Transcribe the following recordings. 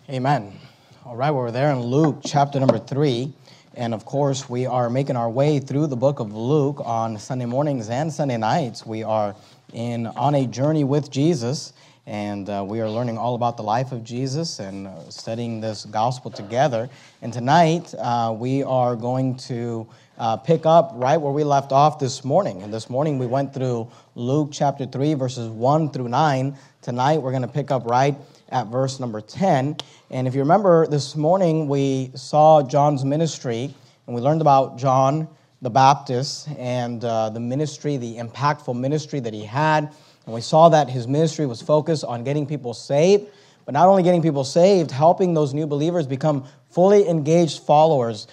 Amen. All right, well, we're there in Luke chapter number 3. And of course, we are making our way through the book of Luke on Sunday mornings and Sunday nights. We are on a journey with Jesus, and we are learning all about the life of Jesus and studying this gospel together. And tonight, we are going to pick up right where we left off this morning. And this morning, we went through Luke chapter 3, verses 1 through 9. Tonight, we're going to pick up right at verse number 10. And if you remember, this morning we saw John's ministry, and we learned about John the Baptist and the ministry, the impactful ministry that he had. And we saw that his ministry was focused on getting people saved, but not only getting people saved, helping those new believers become fully engaged followers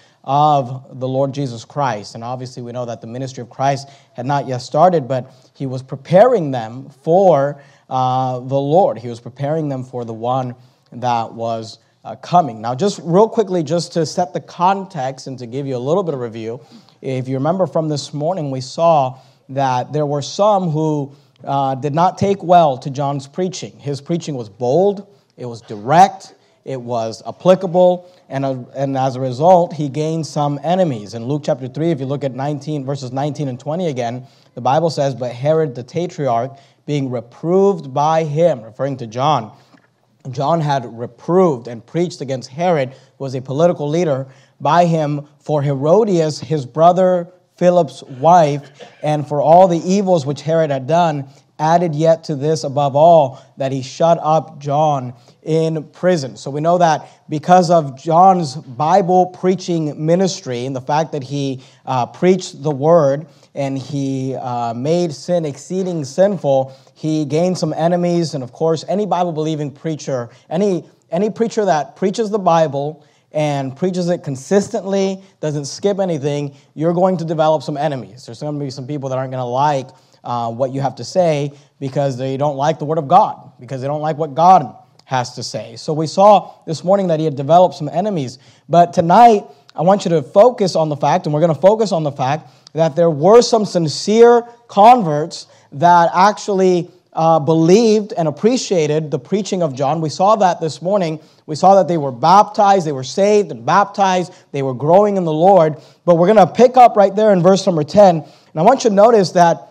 of the Lord Jesus Christ. And obviously we know that the ministry of Christ had not yet started, but he was preparing them for the Lord. He was preparing them for the one that was coming. Now, just real quickly, just to set the context and to give you a little bit of review, if you remember from this morning, we saw that there were some who did not take well to John's preaching. His preaching was bold, it was direct, it was applicable, and as a result, he gained some enemies. In Luke chapter 3, if you look at verses 19 and 20 again, the Bible says, "But Herod the Tetrarch, being reproved by him," referring to John. John had reproved and preached against Herod, who was a political leader, by him for Herodias, his brother Philip's wife, and for all the evils which Herod had done, added yet to this above all, that he shut up John in prison. So we know that because of John's Bible preaching ministry and the fact that he preached the word and he made sin exceeding sinful, he gained some enemies. And of course, any Bible-believing preacher, any preacher that preaches the Bible and preaches it consistently, doesn't skip anything, you're going to develop some enemies. There's going to be some people that aren't going to like what you have to say because they don't like the Word of God, because they don't like what God has to say. So we saw this morning that he had developed some enemies. But tonight, I want you to focus on the fact, and we're going to focus on the fact, that there were some sincere converts that actually believed and appreciated the preaching of John. We saw that this morning. We saw that they were baptized, they were saved and baptized, they were growing in the Lord. But we're going to pick up right there in verse number 10. And I want you to notice that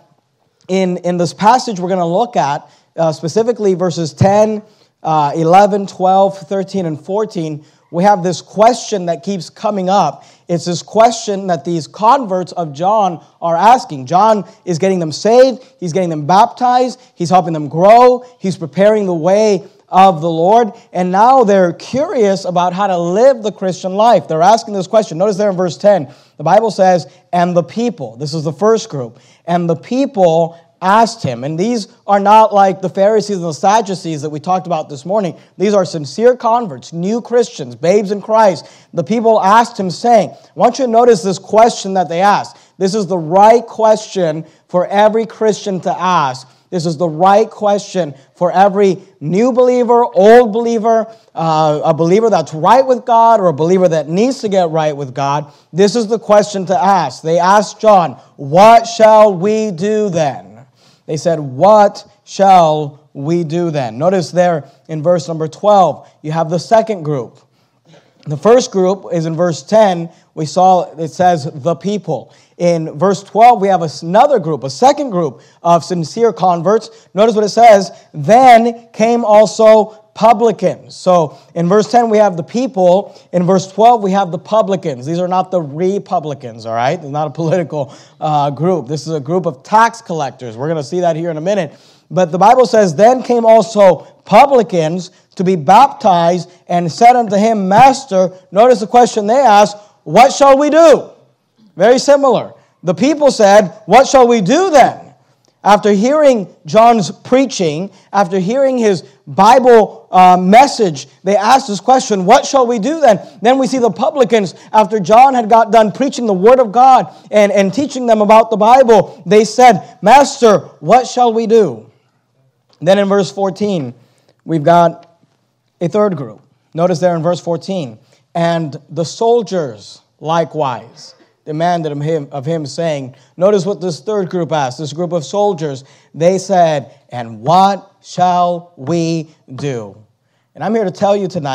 in this passage we're going to look at, specifically verses 10, 11, 12, 13, and 14, we have this question that keeps coming up. It's this question that these converts of John are asking. John is getting them saved. He's getting them baptized. He's helping them grow. He's preparing the way of the Lord. And now they're curious about how to live the Christian life. They're asking this question. Notice there in verse 10, the Bible says, "And the people," this is the first group, "and the people asked him." And these are not like the Pharisees and the Sadducees that we talked about this morning. These are sincere converts, new Christians, babes in Christ. The people asked him, saying, I want you to notice this question that they asked. This is the right question for every Christian to ask. This is the right question for every new believer, old believer, a believer that's right with God, or a believer that needs to get right with God. This is the question to ask. They asked John, "What shall we do then?" They said, "What shall we do then?" Notice there in verse number 12, you have the second group. The first group is in verse 10. We saw it says the people. In verse 12, we have another group, a second group of sincere converts. Notice what it says, "Then came also publicans." So in verse 10, we have the people. In verse 12, we have the publicans. These are not the Republicans, all right? They're not a political group. This is a group of tax collectors. We're going to see that here in a minute. But the Bible says, "Then came also publicans to be baptized, and said unto him, Master," notice the question they asked, "What shall we do?" Very similar. The people said, "What shall we do then?" After hearing John's preaching, after hearing his Bible message, they asked this question, "What shall we do then?" Then we see the publicans, after John had got done preaching the Word of God and teaching them about the Bible, they said, "Master, what shall we do?" Then in verse 14, we've got a third group. Notice there in verse 14, "And the soldiers likewise demanded of him, saying," notice what this third group asked, this group of soldiers, they said, "And what shall we do?" And I'm here to tell you tonight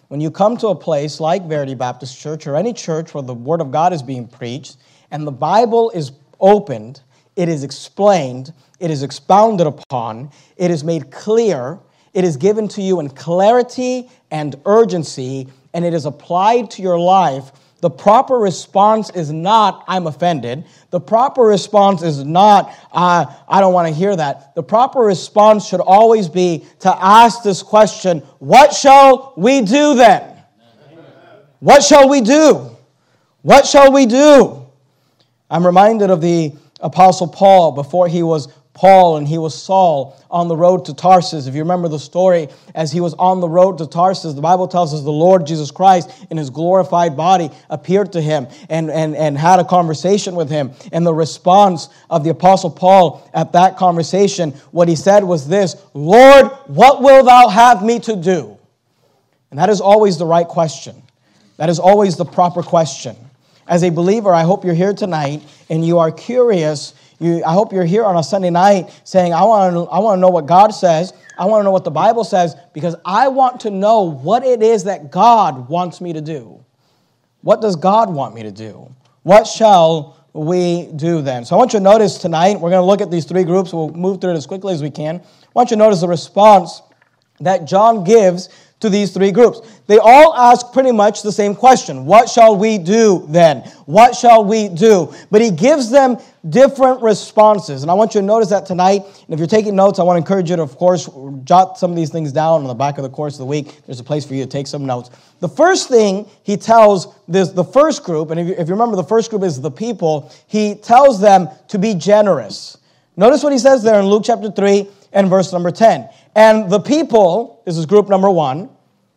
when you come to a place like Verity Baptist Church or any church where the Word of God is being preached and the Bible is opened, it is explained, it is expounded upon, it is made clear, it is given to you in clarity and urgency, and it is applied to your life, the proper response is not, I'm offended. The proper response is not, I don't want to hear that. The proper response should always be to ask this question, what shall we do then? What shall we do? What shall we do? I'm reminded of the Apostle Paul before he was Paul and he was Saul on the road to Tarsus. If you remember the story, as he was on the road to Tarsus, the Bible tells us the Lord Jesus Christ in his glorified body appeared to him and had a conversation with him. And the response of the Apostle Paul at that conversation, what he said was this, Lord, what will thou have me to do? And that is always the right question. That is always the proper question. As a believer, I hope you're here tonight and you are curious. I hope you're here on a Sunday night saying, I want to know what God says. I want to know what the Bible says because I want to know what it is that God wants me to do. What does God want me to do? What shall we do then? So I want you to notice tonight, we're going to look at these three groups. We'll move through it as quickly as we can. I want you to notice the response that John gives to these three groups. They all ask pretty much the same question. What shall we do then? What shall we do? But he gives them different responses. And I want you to notice that tonight. And if you're taking notes, I want to encourage you to, of course, jot some of these things down on the back of the course of the week. There's a place for you to take some notes. The first thing he tells the first group, and if you remember the first group is the people, he tells them to be generous. Notice what he says there in Luke chapter 3 and verse number 10. And the people, this is group number 1,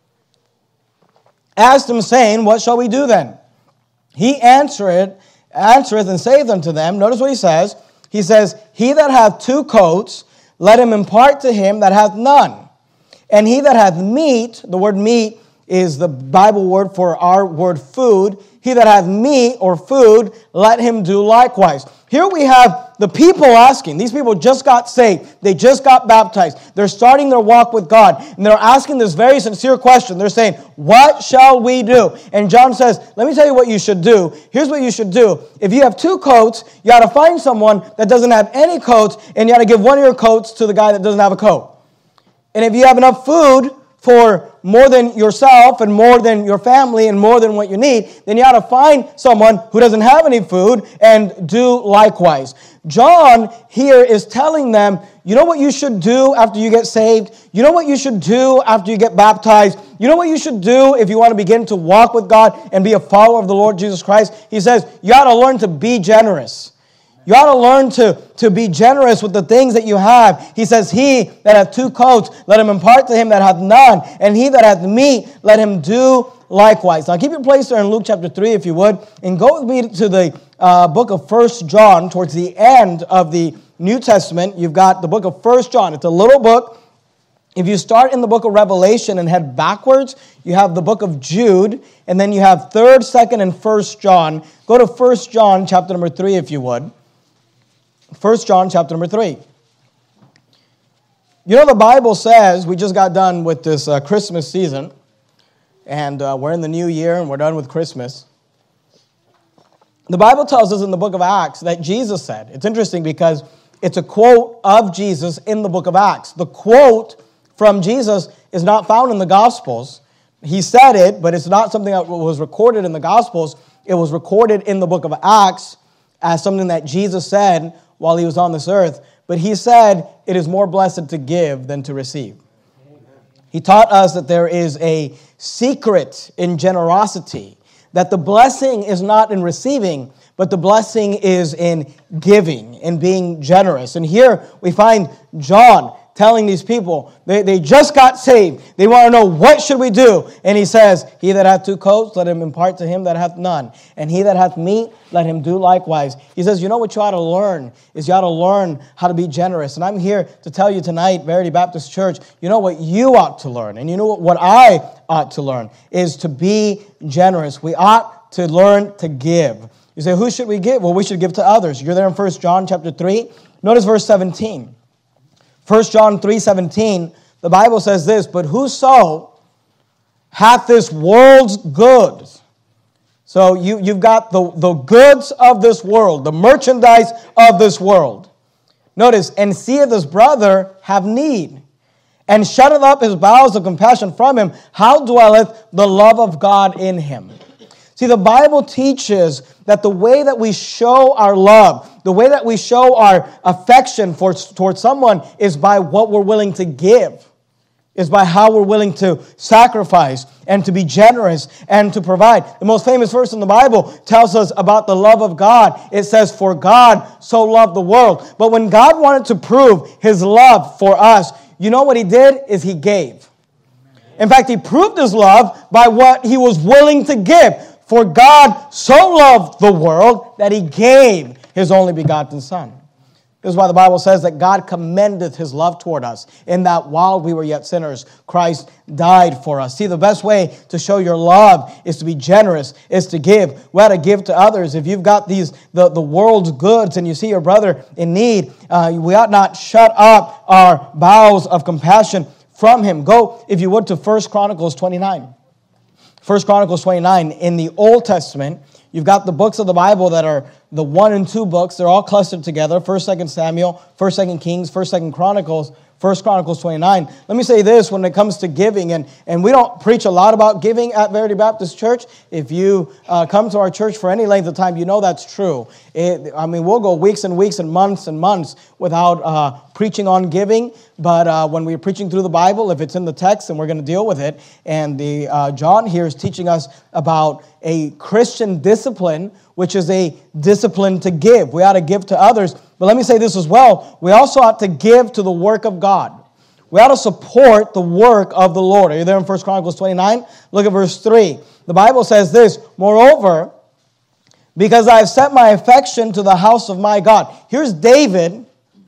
asked him, saying, what shall we do then? He answereth and saith unto them, notice what he says. He says, he that hath 2 coats, let him impart to him that hath none. And he that hath meat, the word meat is the Bible word for our word food. He that hath meat or food, let him do likewise. Here we have the people asking. These people just got saved. They just got baptized. They're starting their walk with God. And they're asking this very sincere question. They're saying, what shall we do? And John says, let me tell you what you should do. Here's what you should do. If you have 2 coats, you got to find someone that doesn't have any coats, and you got to give one of your coats to the guy that doesn't have a coat. And if you have enough food for more than yourself and more than your family and more than what you need, then you ought to find someone who doesn't have any food and do likewise. John here is telling them, you know what you should do after you get saved? You know what you should do after you get baptized? You know what you should do if you want to begin to walk with God and be a follower of the Lord Jesus Christ? He says, you ought to learn to be generous. You ought to learn to be generous with the things that you have. He says, he that hath 2 coats, let him impart to him that hath none. And he that hath meat, let him do likewise. Now keep your place there in Luke chapter 3, if you would. And go with me to the book of 1 John, towards the end of the New Testament. You've got the book of 1 John. It's a little book. If you start in the book of Revelation and head backwards, you have the book of Jude. And then you have 3rd, 2nd, and 1 John. Go to 1 John chapter number 3, if you would. 1 John chapter number 3. You know, the Bible says, we just got done with this Christmas season, and we're in the new year, and we're done with Christmas. The Bible tells us in the book of Acts that Jesus said, it's interesting because it's a quote of Jesus in the book of Acts. The quote from Jesus is not found in the Gospels. He said it, but it's not something that was recorded in the Gospels. It was recorded in the book of Acts as something that Jesus said while he was on this earth. But he said, it is more blessed to give than to receive. He taught us that there is a secret in generosity, that the blessing is not in receiving, but the blessing is in giving, in being generous. And here we find John telling these people, they just got saved. They want to know, what should we do? And he says, he that hath 2 coats, let him impart to him that hath none. And he that hath meat, let him do likewise. He says, you know what you ought to learn is you ought to learn how to be generous. And I'm here to tell you tonight, Verity Baptist Church, you know what you ought to learn. And you know what I ought to learn is to be generous. We ought to learn to give. You say, who should we give? Well, we should give to others. You're there in 1 John chapter 3. Notice verse 17. 1 John 3:17, the Bible says this, but whoso hath this world's goods. So you've got the goods of this world, the merchandise of this world. Notice, and seeth his brother have need, and shutteth up his bowels of compassion from him. How dwelleth the love of God in him? See, the Bible teaches that the way that we show our love, the way that we show our affection towards someone is by what we're willing to give, is by how we're willing to sacrifice and to be generous and to provide. The most famous verse in the Bible tells us about the love of God. It says, for God so loved the world. But when God wanted to prove his love for us, you know what he did? Is he gave. In fact, he proved his love by what he was willing to give. For God so loved the world that he gave his only begotten Son. This is why the Bible says that God commendeth his love toward us, in that while we were yet sinners, Christ died for us. See, the best way to show your love is to be generous, is to give. We ought to give to others. If you've got the world's goods and you see your brother in need, we ought not shut up our bowels of compassion from him. Go, if you would, to 1 Chronicles 29. 1 Chronicles 29, in the Old Testament, you've got the books of the Bible that are the 1 and 2 books. They're all clustered together. 1st, 2nd Samuel, 1st, 2nd Kings, 1st, 2nd Chronicles, 1 Chronicles 29. Let me say this when it comes to giving, and we don't preach a lot about giving at Verity Baptist Church. If you come to our church for any length of time, you know that's true. We'll go weeks and weeks and months without preaching on giving, but when we're preaching through the Bible, if it's in the text, then we're going to deal with it. And John here is teaching us about a Christian discipline, which is a discipline to give. We ought to give to others. But let me say this as well. We also ought to give to the work of God. We ought to support the work of the Lord. Are you there in 1 Chronicles 29? Look at verse 3. The Bible says this, moreover, because I have set my affection to the house of my God. Here's David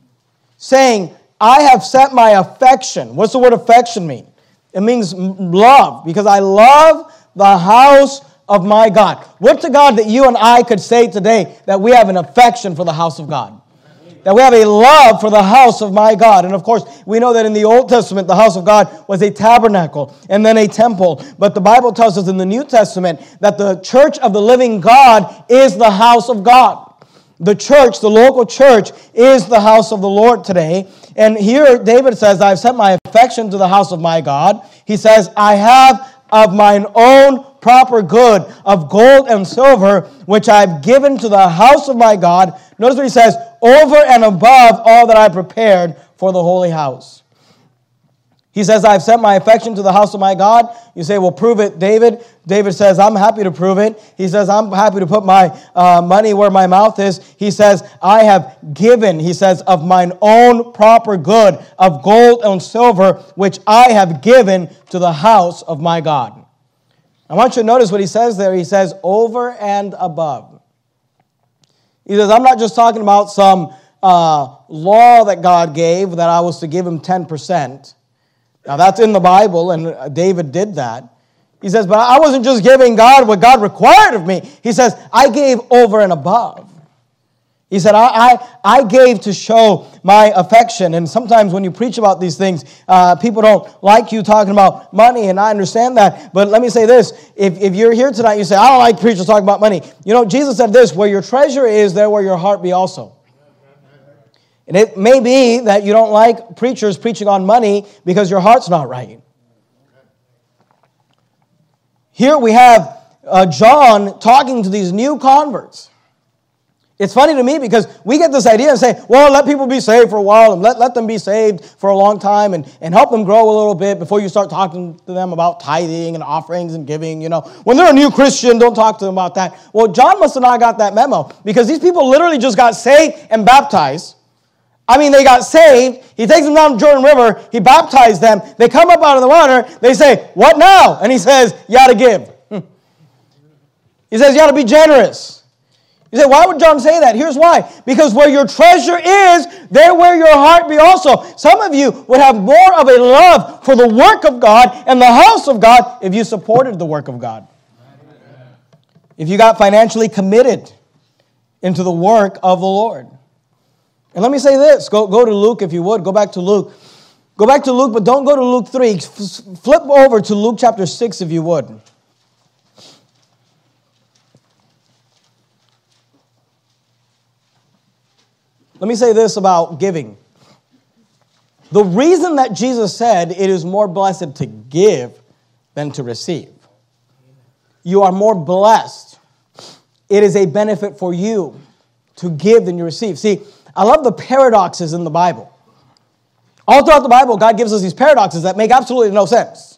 saying, I have set my affection. What's the word affection mean? It means love, because I love the house of my God. What's to God that you and I could say today that we have an affection for the house of God? That we have a love for the house of my God. And of course, we know that in the Old Testament, the house of God was a tabernacle and then a temple. But the Bible tells us in the New Testament that the church of the living God is the house of God. The church, the local church, is the house of the Lord today. And here David says, I have set my affection to the house of my God. He says, I have of mine own proper good of gold and silver, which I have given to the house of my God. Notice what he says, over and above all that I prepared for the holy house. He says, I have set my affection to the house of my God. You say, well, prove it, David. David says, I'm happy to prove it. He says, I'm happy to put my money where my mouth is. He says, I have given, he says, of mine own proper good of gold and silver, which I have given to the house of my God. I want you to notice what he says there. He says, over and above. He says, I'm not just talking about some law that God gave that I was to give him 10%. Now, that's in the Bible, and David did that. He says, but I wasn't just giving God what God required of me. He says, I gave over and above. He said, I gave to show my affection. And sometimes when you preach about these things, people don't like you talking about money, and I understand that. But let me say this. If you're here tonight, you say, I don't like preachers talking about money. You know, Jesus said this, where your treasure is, there will your heart be also. And it may be that you don't like preachers preaching on money because your heart's not right. Here we have John talking to these new converts. It's funny to me because we get this idea and say, well, let people be saved for a while and let them be saved for a long time and help them grow a little bit before you start talking to them about tithing and offerings and giving, you know. When they're a new Christian, don't talk to them about that. Well, John must have not got that memo because these people literally just got saved and baptized. I mean, they got saved. He takes them down the Jordan River. He baptized them. They come up out of the water. They say, what now? And he says, you ought to give. He says, you ought to be generous. You say, why would John say that? Here's why. Because where your treasure is, there will your heart be also. Some of you would have more of a love for the work of God and the house of God if you supported the work of God. If you got financially committed into the work of the Lord. And let me say this. Go to Luke if you would. Go back to Luke. Go back to Luke, but don't go to Luke 3. Flip over to Luke chapter 6 if you would. Let me say this about giving. The reason that Jesus said it is more blessed to give than to receive. You are more blessed. It is a benefit for you to give than you receive. See, I love the paradoxes in the Bible. All throughout the Bible, God gives us these paradoxes that make absolutely no sense.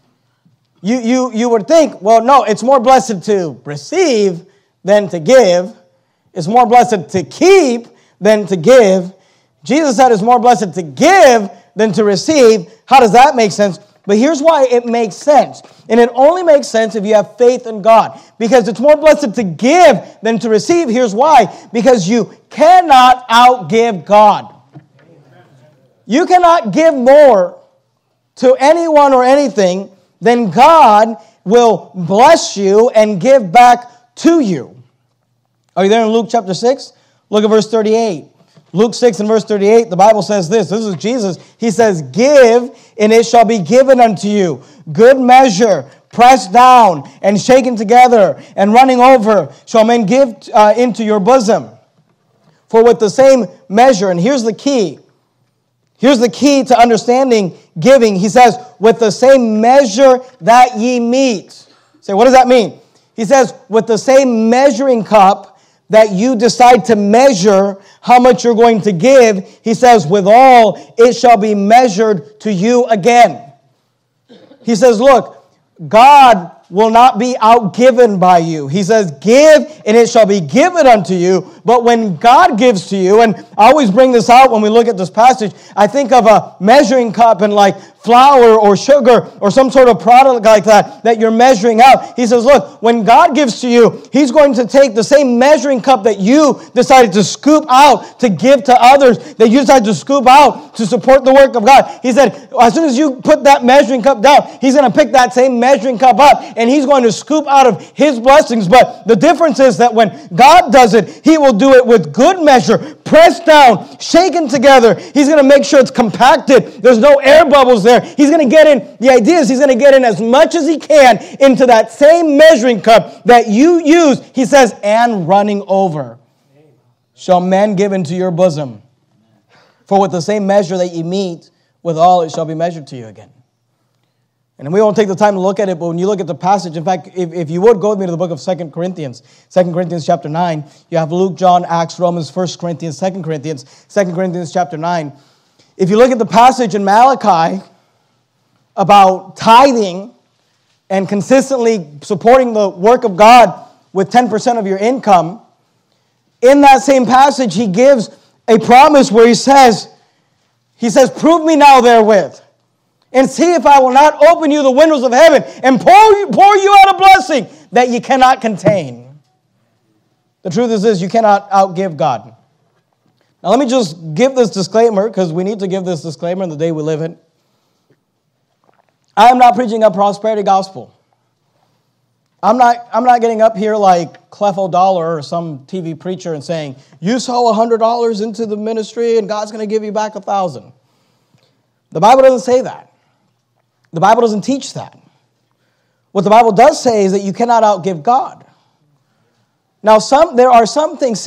You would think, well, no, it's more blessed to receive than to give. It's more blessed to keep than to give. Jesus said it's more blessed to give than to receive. How does that make sense? But here's why it makes sense. And it only makes sense if you have faith in God. Because it's more blessed to give than to receive. Here's why. Because you cannot outgive God. You cannot give more to anyone or anything than God will bless you and give back to you. Are you there in Luke chapter 6? Look at verse 38. Luke 6 and verse 38, the Bible says this. This is Jesus. He says, give, and it shall be given unto you. Good measure, pressed down, and shaken together, and running over, shall men give into your bosom. For with the same measure, and here's the key. Here's the key to understanding giving. He says, with the same measure that ye meet. Say, what does that mean? He says, with the same measuring cup that you decide to measure how much you're going to give, he says, withal, it shall be measured to you again. He says, look, God will not be outgiven by you. He says, give, and it shall be given unto you. But when God gives to you, and I always bring this out when we look at this passage, I think of a measuring cup and like flour or sugar or some sort of product like that you're measuring out. He says, look, when God gives to you, he's going to take the same measuring cup that you decided to scoop out to give to others, that you decided to scoop out to support the work of God. He said, as soon as you put that measuring cup down, he's going to pick that same measuring cup up and he's going to scoop out of his blessings. But the difference is that when God does it, he will do it with good measure, pressed down, shaken together. He's going to make sure it's compacted. There's no air bubbles there. He's going to get in, the idea is he's going to get in as much as he can into that same measuring cup that you use, he says, and running over shall men give into your bosom. For with the same measure that you meet, withal it shall be measured to you again. And we won't take the time to look at it, but when you look at the passage, in fact, if you would go with me to the book of 2 Corinthians chapter 9, you have Luke, John, Acts, Romans, 1 Corinthians, 2 Corinthians chapter 9. If you look at the passage in Malachi about tithing and consistently supporting the work of God with 10% of your income, in that same passage, he gives a promise where he says, prove me now therewith, and see if I will not open you the windows of heaven and pour you out a blessing that you cannot contain. The truth is this, you cannot outgive God. Now let me just give this disclaimer, because we need to give this disclaimer in the day we live in. I am not preaching a prosperity gospel. I'm not getting up here like Clef O'Dollar or some TV preacher and saying, you sow $100 into the ministry and God's going to give you back 1,000. The Bible doesn't say that. The Bible doesn't teach that. What the Bible does say is that you cannot outgive God. Now, there are some things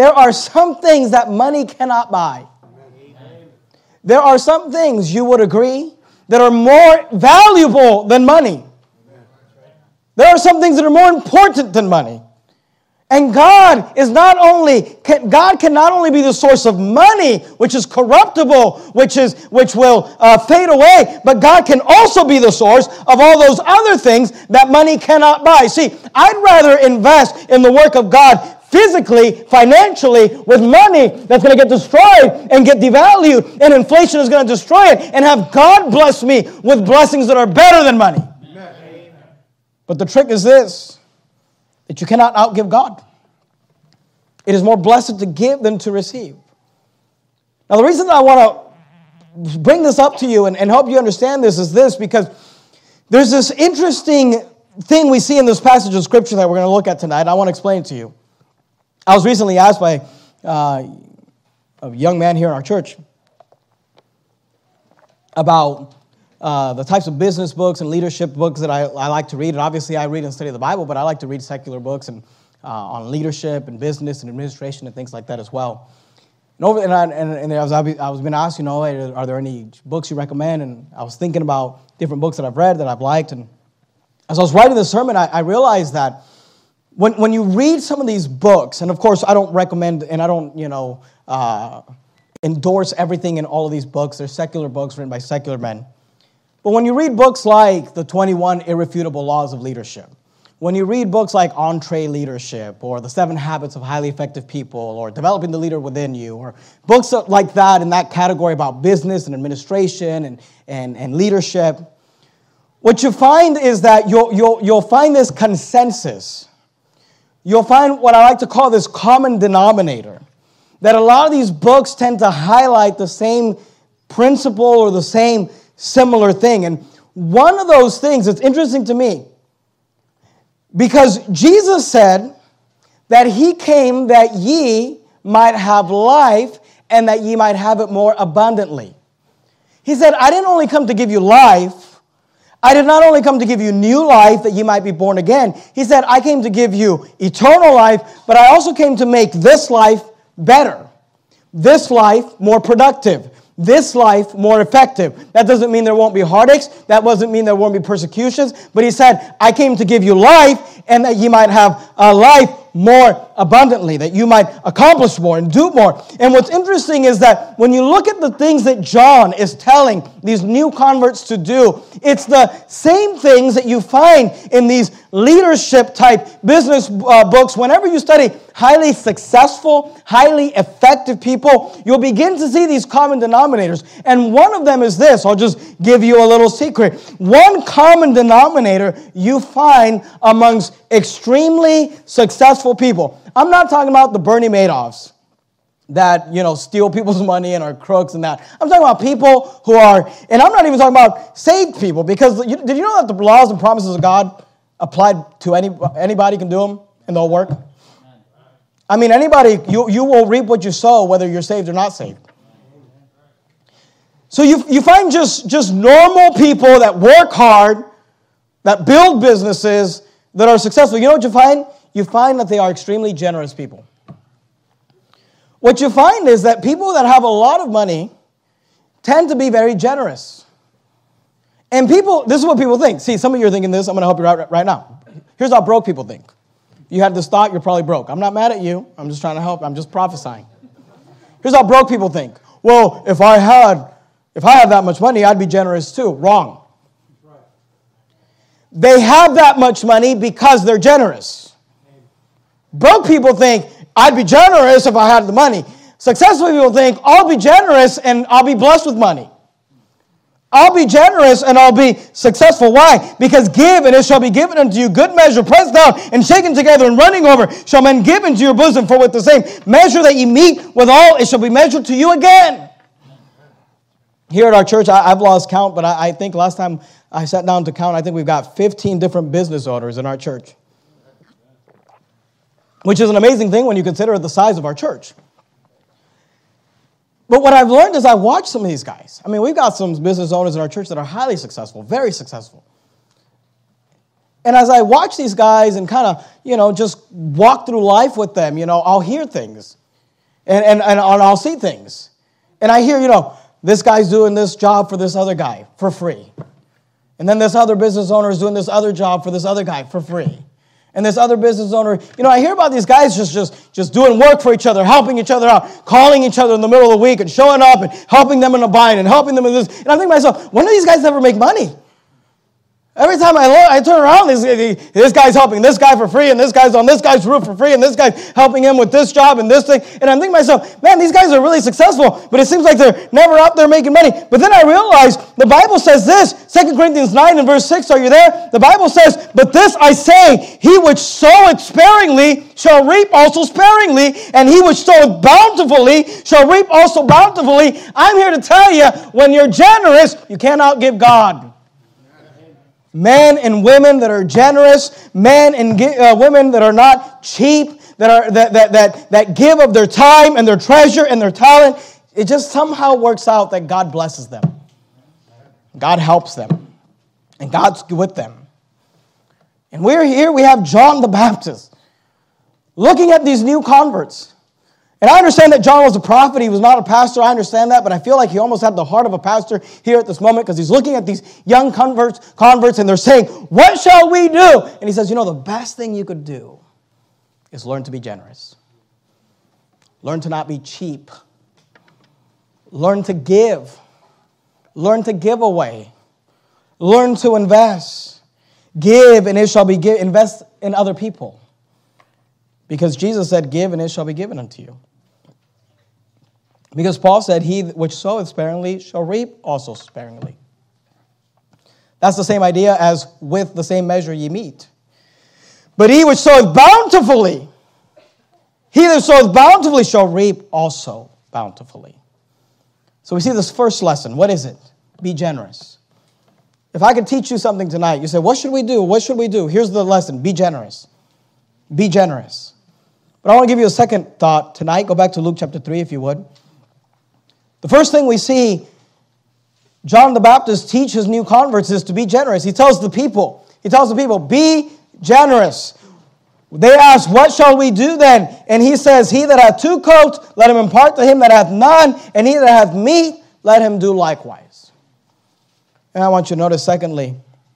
that money cannot buy. There are some things, you would agree, that are more valuable than money. There are some things that are more important than money. And God can not only be the source of money, which is corruptible, which will fade away, but God can also be the source of all those other things that money cannot buy. See, I'd rather invest in the work of God physically, financially, with money that's going to get destroyed and get devalued, and inflation is going to destroy it, and have God bless me with blessings that are better than money. Amen. But the trick is this, that you cannot outgive God. It is more blessed to give than to receive. Now, the reason that I want to bring this up to you and help you understand this is this, because there's this interesting thing we see in this passage of Scripture that we're going to look at tonight. I want to explain it to you. I was recently asked by a young man here in our church. about the types of business books and leadership books that I like to read. And obviously, I read and study the Bible, but I like to read secular books and on leadership and business and administration and things like that as well. And I was being asked, hey, are there any books you recommend? And I was thinking about different books that I've read that I've liked. And as I was writing this sermon, I realized that when you read some of these books, and of course I don't recommend and I don't endorse everything in all of these books. They're secular books written by secular men. But when you read books like The 21 Irrefutable Laws of Leadership, when you read books like Leadership or The 7 Habits of Highly Effective People or Developing the Leader Within You or books like that in that category about business and administration and leadership, what you find is that you'll find this consensus. You'll find what I like to call this common denominator, that a lot of these books tend to highlight the same principle or the same similar thing. And one of those things, it's interesting to me, because Jesus said that he came that ye might have life and that ye might have it more abundantly. He said, I didn't only come to give you life. I did not only come to give you new life that ye might be born again. He said, I came to give you eternal life, but I also came to make this life better, this life more productive, this life more effective. That doesn't mean there won't be heartaches. That doesn't mean there won't be persecutions. But he said, I came to give you life and that you might have a life more abundantly, that you might accomplish more and do more. And what's interesting is that when you look at the things that John is telling these new converts to do, it's the same things that you find in these leadership type business books. Whenever you study highly successful, highly effective people, you'll begin to see these common denominators. And one of them is this. I'll just give you a little secret. One common denominator you find amongst extremely successful people. I'm not talking about the Bernie Madoffs that, steal people's money and are crooks and that. I'm talking about people who are, and I'm not even talking about saved people, because did you know that the laws and promises of God applied to anybody can do them and they'll work? I mean, anybody, you will reap what you sow, whether you're saved or not saved. So you find just normal people that work hard, that build businesses, that are successful. You know what you find? You find that they are extremely generous people. What you find is that people that have a lot of money tend to be very generous. And this is what people think. See, some of you are thinking this. I'm going to help you right now. Here's how broke people think. You had this thought, you're probably broke. I'm not mad at you. I'm just trying to help. I'm just prophesying. Here's how broke people think. Well, if I had that much money, I'd be generous too. Wrong. They have that much money because they're generous. Broke people think, I'd be generous if I had the money. Successful people think, I'll be generous and I'll be blessed with money. I'll be generous and I'll be successful. Why? Because give and it shall be given unto you. Good measure, pressed down and shaken together and running over, shall men give into your bosom. For with the same measure that ye meet withal, it shall be measured to you again. Here at our church, I've lost count, but I think last time I sat down to count, I think we've got 15 different business owners in our church, which is an amazing thing when you consider the size of our church. But what I've learned is I watch some of these guys. I mean, we've got some business owners in our church that are highly successful, very successful. And as I watch these guys and kind of, just walk through life with them, I'll hear things and I'll see things. And I hear, this guy's doing this job for this other guy for free. And then this other business owner is doing this other job for this other guy for free. And this other business owner, I hear about these guys just doing work for each other, helping each other out, calling each other in the middle of the week and showing up and helping them in a bind and helping them in this. And I think to myself, when do these guys ever make money? Every time I turn around, this guy's helping this guy for free, and this guy's on this guy's roof for free, and this guy's helping him with this job and this thing. And I'm thinking to myself, man, these guys are really successful, but it seems like they're never out there making money. But then I realized the Bible says this, 2 Corinthians 9 and verse 6, are you there? The Bible says, but this I say, he which soweth sparingly shall reap also sparingly, and he which soweth bountifully shall reap also bountifully. I'm here to tell you, when you're generous, you can't outgive God. Men and women that are generous, men and women that are not cheap, that give of their time and their treasure and their talent, it just somehow works out that God blesses them. God helps them. And God's with them. And we're here, we have John the Baptist looking at these new converts. And I understand that John was a prophet. He was not a pastor. I understand that. But I feel like he almost had the heart of a pastor here at this moment because he's looking at these young converts, and they're saying, what shall we do? And he says, the best thing you could do is learn to be generous. Learn to not be cheap. Learn to give. Learn to give away. Learn to invest. Give and it shall be given. Invest in other people. Because Jesus said, give and it shall be given unto you. Because Paul said, he which soweth sparingly shall reap also sparingly. That's the same idea as with the same measure ye meet. But he which soweth bountifully, he that soweth bountifully shall reap also bountifully. So we see this first lesson. What is it? Be generous. If I could teach you something tonight, you say, what should we do? What should we do? Here's the lesson. Be generous. Be generous. But I want to give you a second thought tonight. Go back to Luke chapter 3, if you would. The first thing we see John the Baptist teach his new converts is to be generous. He tells the people, be generous. They ask, what shall we do then? And he says, he that hath 2 coats, let him impart to him that hath none, and he that hath meat, let him do likewise. And I want you to notice, secondly,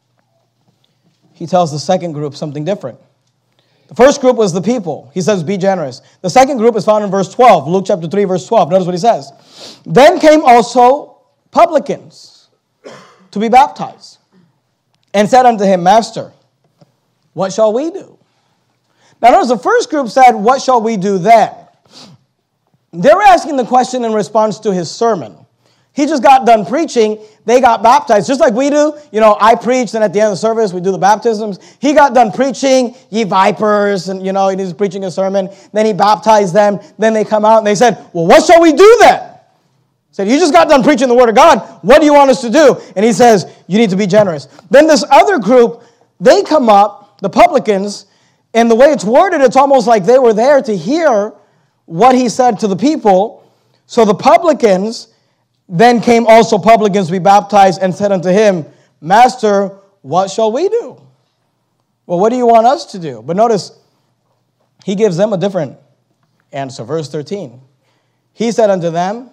he tells the second group something different. The first group was the people. He says, be generous. The second group is found in verse 12, Luke chapter 3, verse 12. Notice what he says. Then came also publicans to be baptized, and said unto him, Master, what shall we do? Now notice the first group said, what shall we do then? They were asking the question in response to his sermon. He just got done preaching. They got baptized, just like we do. I preached, and at the end of the service, we do the baptisms. He got done preaching, ye vipers, and, he's preaching a sermon. Then he baptized them. Then they come out, and they said, well, what shall we do then? He said, you just got done preaching the word of God. What do you want us to do? And he says, you need to be generous. Then this other group, they come up, the publicans, and the way it's worded, it's almost like they were there to hear what he said to the people. So the publicans, then came also publicans to be baptized and said unto him, Master, what shall we do? Well, what do you want us to do? But notice, he gives them a different answer. Verse 13. He said unto them,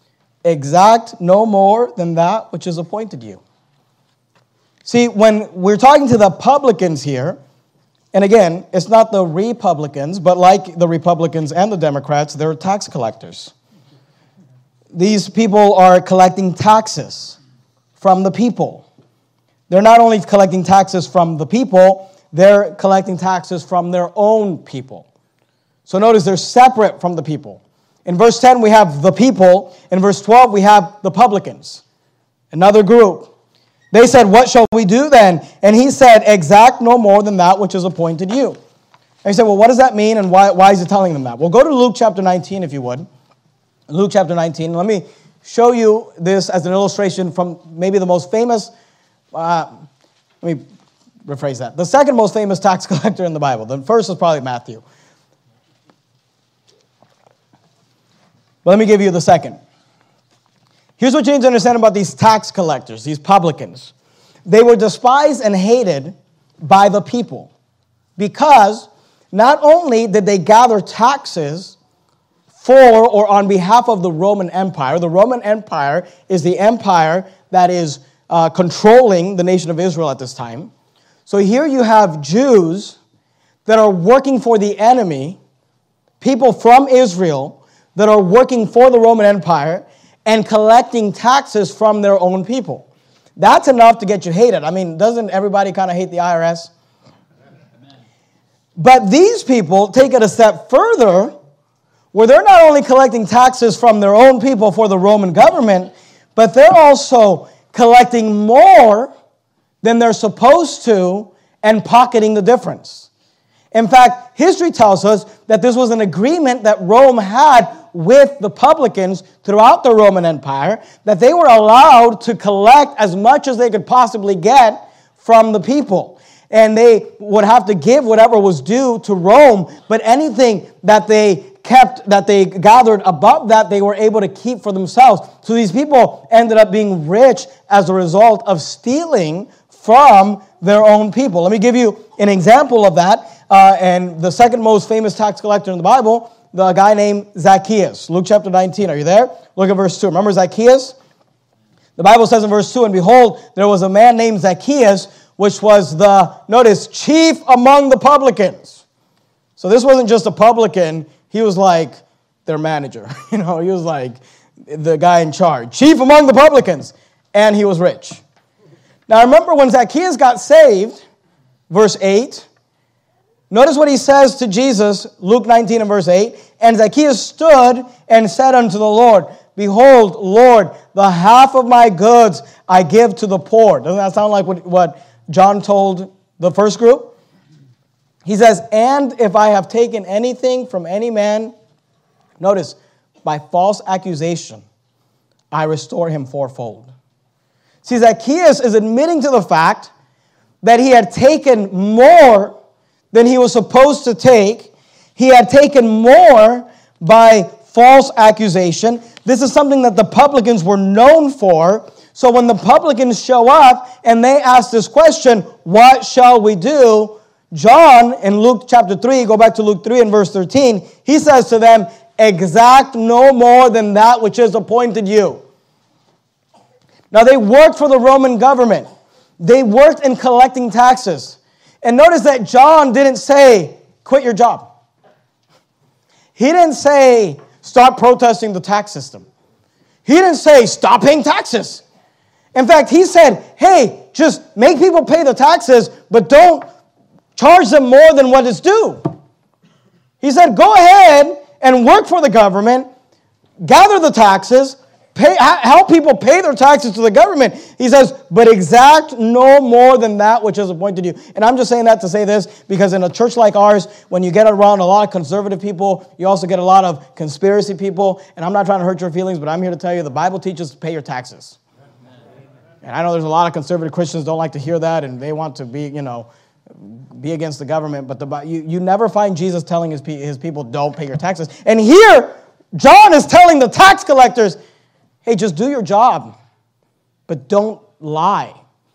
exact no more than that which is appointed you. See, when we're talking to the publicans here, and again, it's not the Republicans, but like the Republicans and the Democrats, they're tax collectors. These people are collecting taxes from the people. They're not only collecting taxes from the people, they're collecting taxes from their own people. So notice they're separate from the people. In verse 10, we have the people. In verse 12, we have the publicans, another group. They said, what shall we do then? And he said, exact no more than that which is appointed you. And he said, well, what does that mean, and why is he telling them that? Well, go to Luke chapter 19, if you would. Luke chapter 19. Let me show you this as an illustration from maybe the most famous, let me rephrase that. The second most famous tax collector in the Bible. The first is probably Matthew. But let me give you the second. Here's what you need to understand about these tax collectors, these publicans. They were despised and hated by the people because not only did they gather taxes for or on behalf of the Roman Empire. The Roman Empire is the empire that is controlling the nation of Israel at this time. So here you have Jews that are working for the enemy, people from Israel that are working for the Roman Empire and collecting taxes from their own people. That's enough to get you hated. I mean, doesn't everybody kind of hate the IRS? But these people take it a step further, where they're not only collecting taxes from their own people for the Roman government, but they're also collecting more than they're supposed to and pocketing the difference. In fact, history tells us that this was an agreement that Rome had with the publicans throughout the Roman Empire, that they were allowed to collect as much as they could possibly get from the people. And they would have to give whatever was due to Rome, but anything that they they gathered above that, they were able to keep for themselves. So these people ended up being rich as a result of stealing from their own people. Let me give you an example of that. And the second most famous tax collector in the Bible, the guy named Zacchaeus. Luke chapter 19. Are you there? Look at verse 2. Remember Zacchaeus? The Bible says in verse 2, and behold, there was a man named Zacchaeus, which was notice, chief among the publicans. So this wasn't just a publican. He was like their manager. He was like the guy in charge. Chief among the publicans. And he was rich. Now remember when Zacchaeus got saved, verse 8, notice what he says to Jesus, Luke 19 and verse 8. And Zacchaeus stood and said unto the Lord, behold, Lord, the half of my goods I give to the poor. Doesn't that sound like what John told the first group? He says, and if I have taken anything from any man, notice, by false accusation, I restore him fourfold. See, Zacchaeus is admitting to the fact that he had taken more than he was supposed to take. He had taken more by false accusation. This is something that the publicans were known for. So when the publicans show up and they ask this question, what shall we do? John, in Luke chapter 3, go back to Luke 3 and verse 13, he says to them, exact no more than that which is appointed you. Now they worked for the Roman government. They worked in collecting taxes. And notice that John didn't say, quit your job. He didn't say, stop protesting the tax system. He didn't say, stop paying taxes. In fact, he said, hey, just make people pay the taxes, but don't charge them more than what is due. He said, go ahead and work for the government, gather the taxes, help people pay their taxes to the government. He says, but exact no more than that which is appointed you. And I'm just saying that to say this, because in a church like ours, when you get around a lot of conservative people, you also get a lot of conspiracy people. And I'm not trying to hurt your feelings, but I'm here to tell you the Bible teaches to pay your taxes. And I know there's a lot of conservative Christians don't like to hear that, and they want to be against the government. But you never find Jesus telling his people, don't pay your taxes. And here, John is telling the tax collectors, hey, just do your job, but don't lie.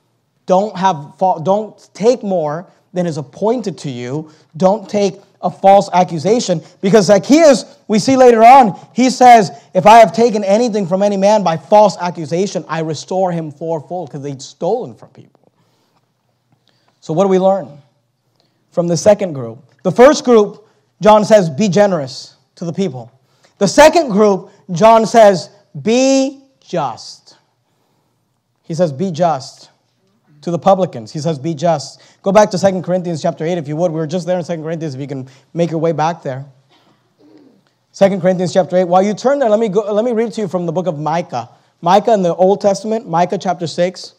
Don't take more than is appointed to you. Don't take a false accusation. Because Zacchaeus, we see later on, he says, if I have taken anything from any man by false accusation, I restore him fourfold, because they'd stolen from people. So what do we learn from the second group? The first group, John says, be generous to the people. The second group, John says, be just. He says, be just. To the publicans, he says, be just. Go back to 2 Corinthians chapter 8, if you would. We were just there in 2 Corinthians, if you can make your way back there. 2 Corinthians chapter 8. While you turn there, let me read to you from the book of Micah. Micah in the Old Testament, Micah chapter 6.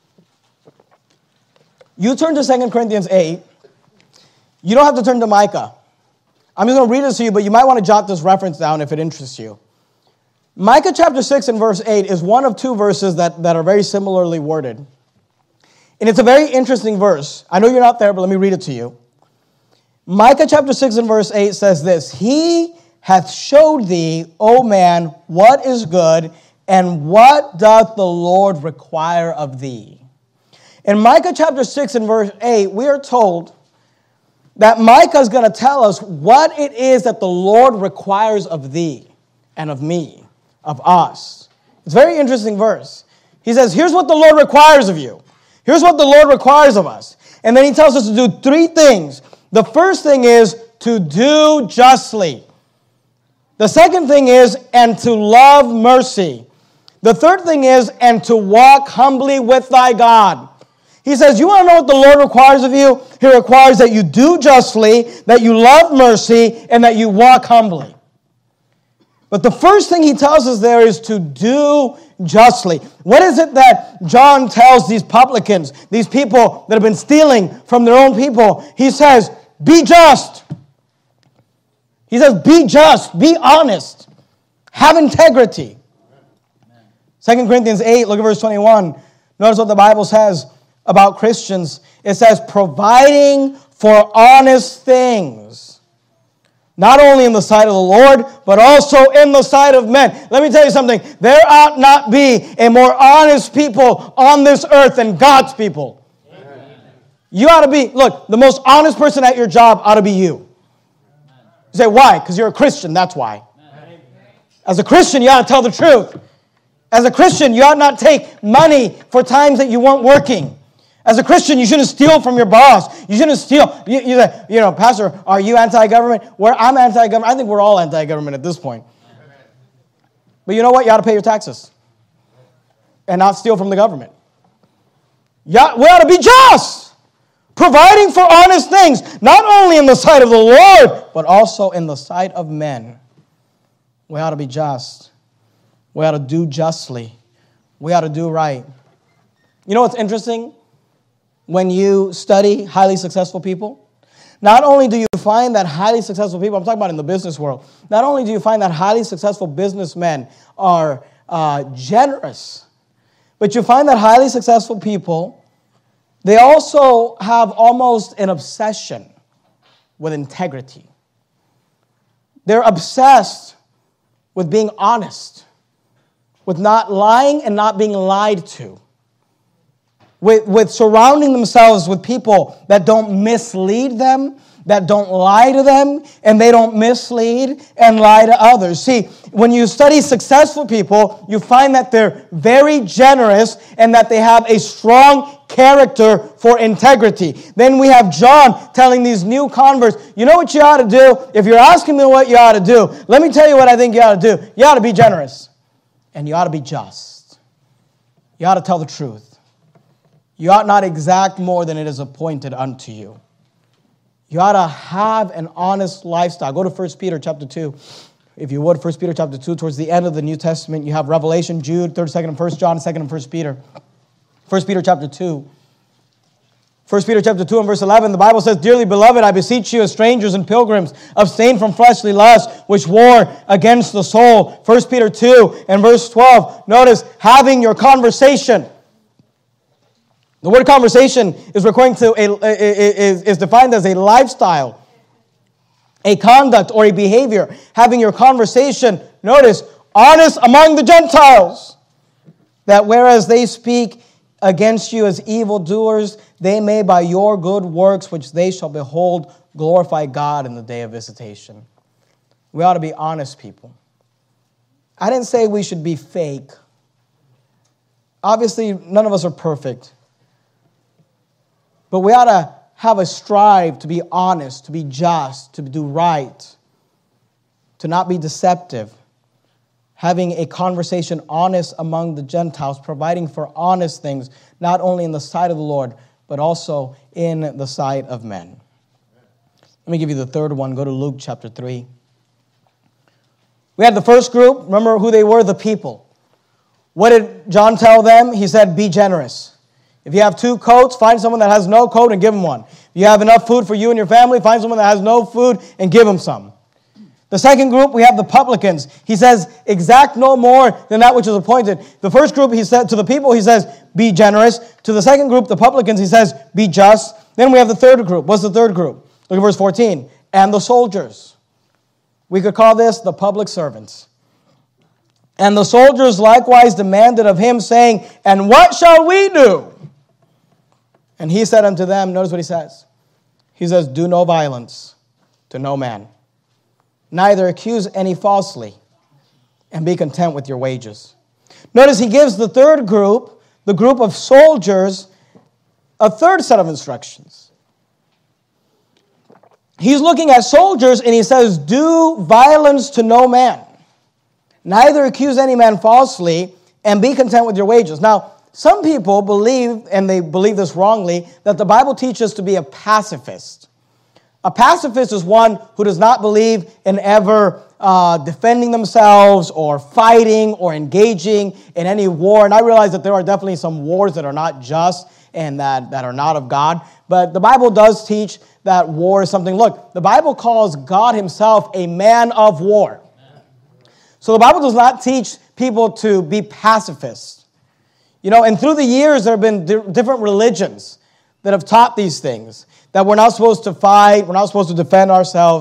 You turn to 2 Corinthians 8. You don't have to turn to Micah. I'm just going to read this to you, but you might want to jot this reference down if it interests you. Micah chapter 6 and verse 8 is one of two verses that are very similarly worded. And it's a very interesting verse. I know you're not there, but let me read it to you. Micah chapter 6 and verse 8 says this, He hath showed thee, O man, what is good, and what doth the Lord require of thee? In Micah chapter 6 and verse 8, we are told that Micah is going to tell us what it is that the Lord requires of thee and of me, of us. It's a very interesting verse. He says, here's what the Lord requires of you. Here's what the Lord requires of us. And then he tells us to do three things. The first thing is to do justly. The second thing is, and to love mercy. The third thing is, and to walk humbly with thy God. He says, you want to know what the Lord requires of you? He requires that you do justly, that you love mercy, and that you walk humbly. But the first thing he tells us there is to do justly. What is it that John tells these publicans, these people that have been stealing from their own people? He says, be just. He says, be just, be honest, have integrity. 2 Corinthians 8, look at verse 21. Notice what the Bible says about Christians. It says, providing for honest things. not only in the sight of the Lord, but also in the sight of men. Let me tell you something. There ought not be a more honest people on this earth than God's people. Amen. You ought to be, look, the most honest person at your job ought to be you. You say, why? Because you're a Christian, that's why. Amen. As a Christian, you ought to tell the truth. As a Christian, you ought not take money for times that you weren't working. As a Christian, you shouldn't steal from your boss. You shouldn't steal. You say, Pastor, are you anti-government? I'm anti-government. I think we're all anti-government at this point. But you know what? You ought to pay your taxes and not steal from the government. We ought to be just, providing for honest things, not only in the sight of the Lord, but also in the sight of men. We ought to be just. We ought to do justly. We ought to do right. You know what's interesting? When you study highly successful people, not only do you find that highly successful people, I'm talking about in the business world, not only do you find that highly successful businessmen are generous, but you find that highly successful people, they also have almost an obsession with integrity. They're obsessed with being honest, with not lying and not being lied to. With surrounding themselves with people that don't mislead them, that don't lie to them, and they don't mislead and lie to others. See, when you study successful people, you find that they're very generous and that they have a strong character for integrity. Then we have John telling these new converts, you know what you ought to do? If you're asking me what you ought to do, let me tell you what I think you ought to do. You ought to be generous, and you ought to be just. You ought to tell the truth. You ought not exact more than it is appointed unto you. You ought to have an honest lifestyle. Go to 1 Peter chapter 2. If you would, 1 Peter chapter 2, towards the end of the New Testament, you have Revelation, Jude, 3rd, 2nd, and 1 John, 2nd, and 1 Peter. 1 Peter chapter 2. 1 Peter chapter 2 and verse 11, the Bible says, Dearly beloved, I beseech you as strangers and pilgrims, abstain from fleshly lusts, which war against the soul. 1 Peter 2 and verse 12, notice, having your conversation. The word conversation is referring to is defined as a lifestyle, a conduct, or a behavior. Having your conversation, notice, honest among the Gentiles, that whereas they speak against you as evildoers, they may by your good works, which they shall behold, glorify God in the day of visitation. We ought to be honest people. I didn't say we should be fake. Obviously, none of us are perfect. But we ought to have a strive to be honest, to be just, to do right, to not be deceptive. Having a conversation honest among the Gentiles, providing for honest things, not only in the sight of the Lord, but also in the sight of men. Let me give you the third one. Go to Luke chapter 3. We had the first group. Remember who they were? The people. What did John tell them? He said, be generous. If you have 2 coats, find someone that has no coat and give them one. If you have enough food for you and your family, find someone that has no food and give them some. The second group, we have the publicans. He says, exact no more than that which is appointed. The first group, he said to the people, he says, be generous. To the second group, the publicans, he says, be just. Then we have the third group. What's the third group? Look at verse 14. And the soldiers. We could call this the public servants. And the soldiers likewise demanded of him, saying, and what shall we do? And he said unto them, notice what he says. He says, do no violence to no man, neither accuse any falsely, and be content with your wages. Notice he gives the third group, the group of soldiers, a third set of instructions. He's looking at soldiers and he says, do violence to no man, neither accuse any man falsely, and be content with your wages. Now, some people believe, and they believe this wrongly, that the Bible teaches us to be a pacifist. A pacifist is one who does not believe in ever defending themselves or fighting or engaging in any war. And I realize that there are definitely some wars that are not just and that are not of God. But the Bible does teach that war is something. Look, the Bible calls God himself a man of war. So the Bible does not teach people to be pacifists. You know, and through the years, there have been different religions that have taught these things, that we're not supposed to fight, we're not supposed to defend ourselves.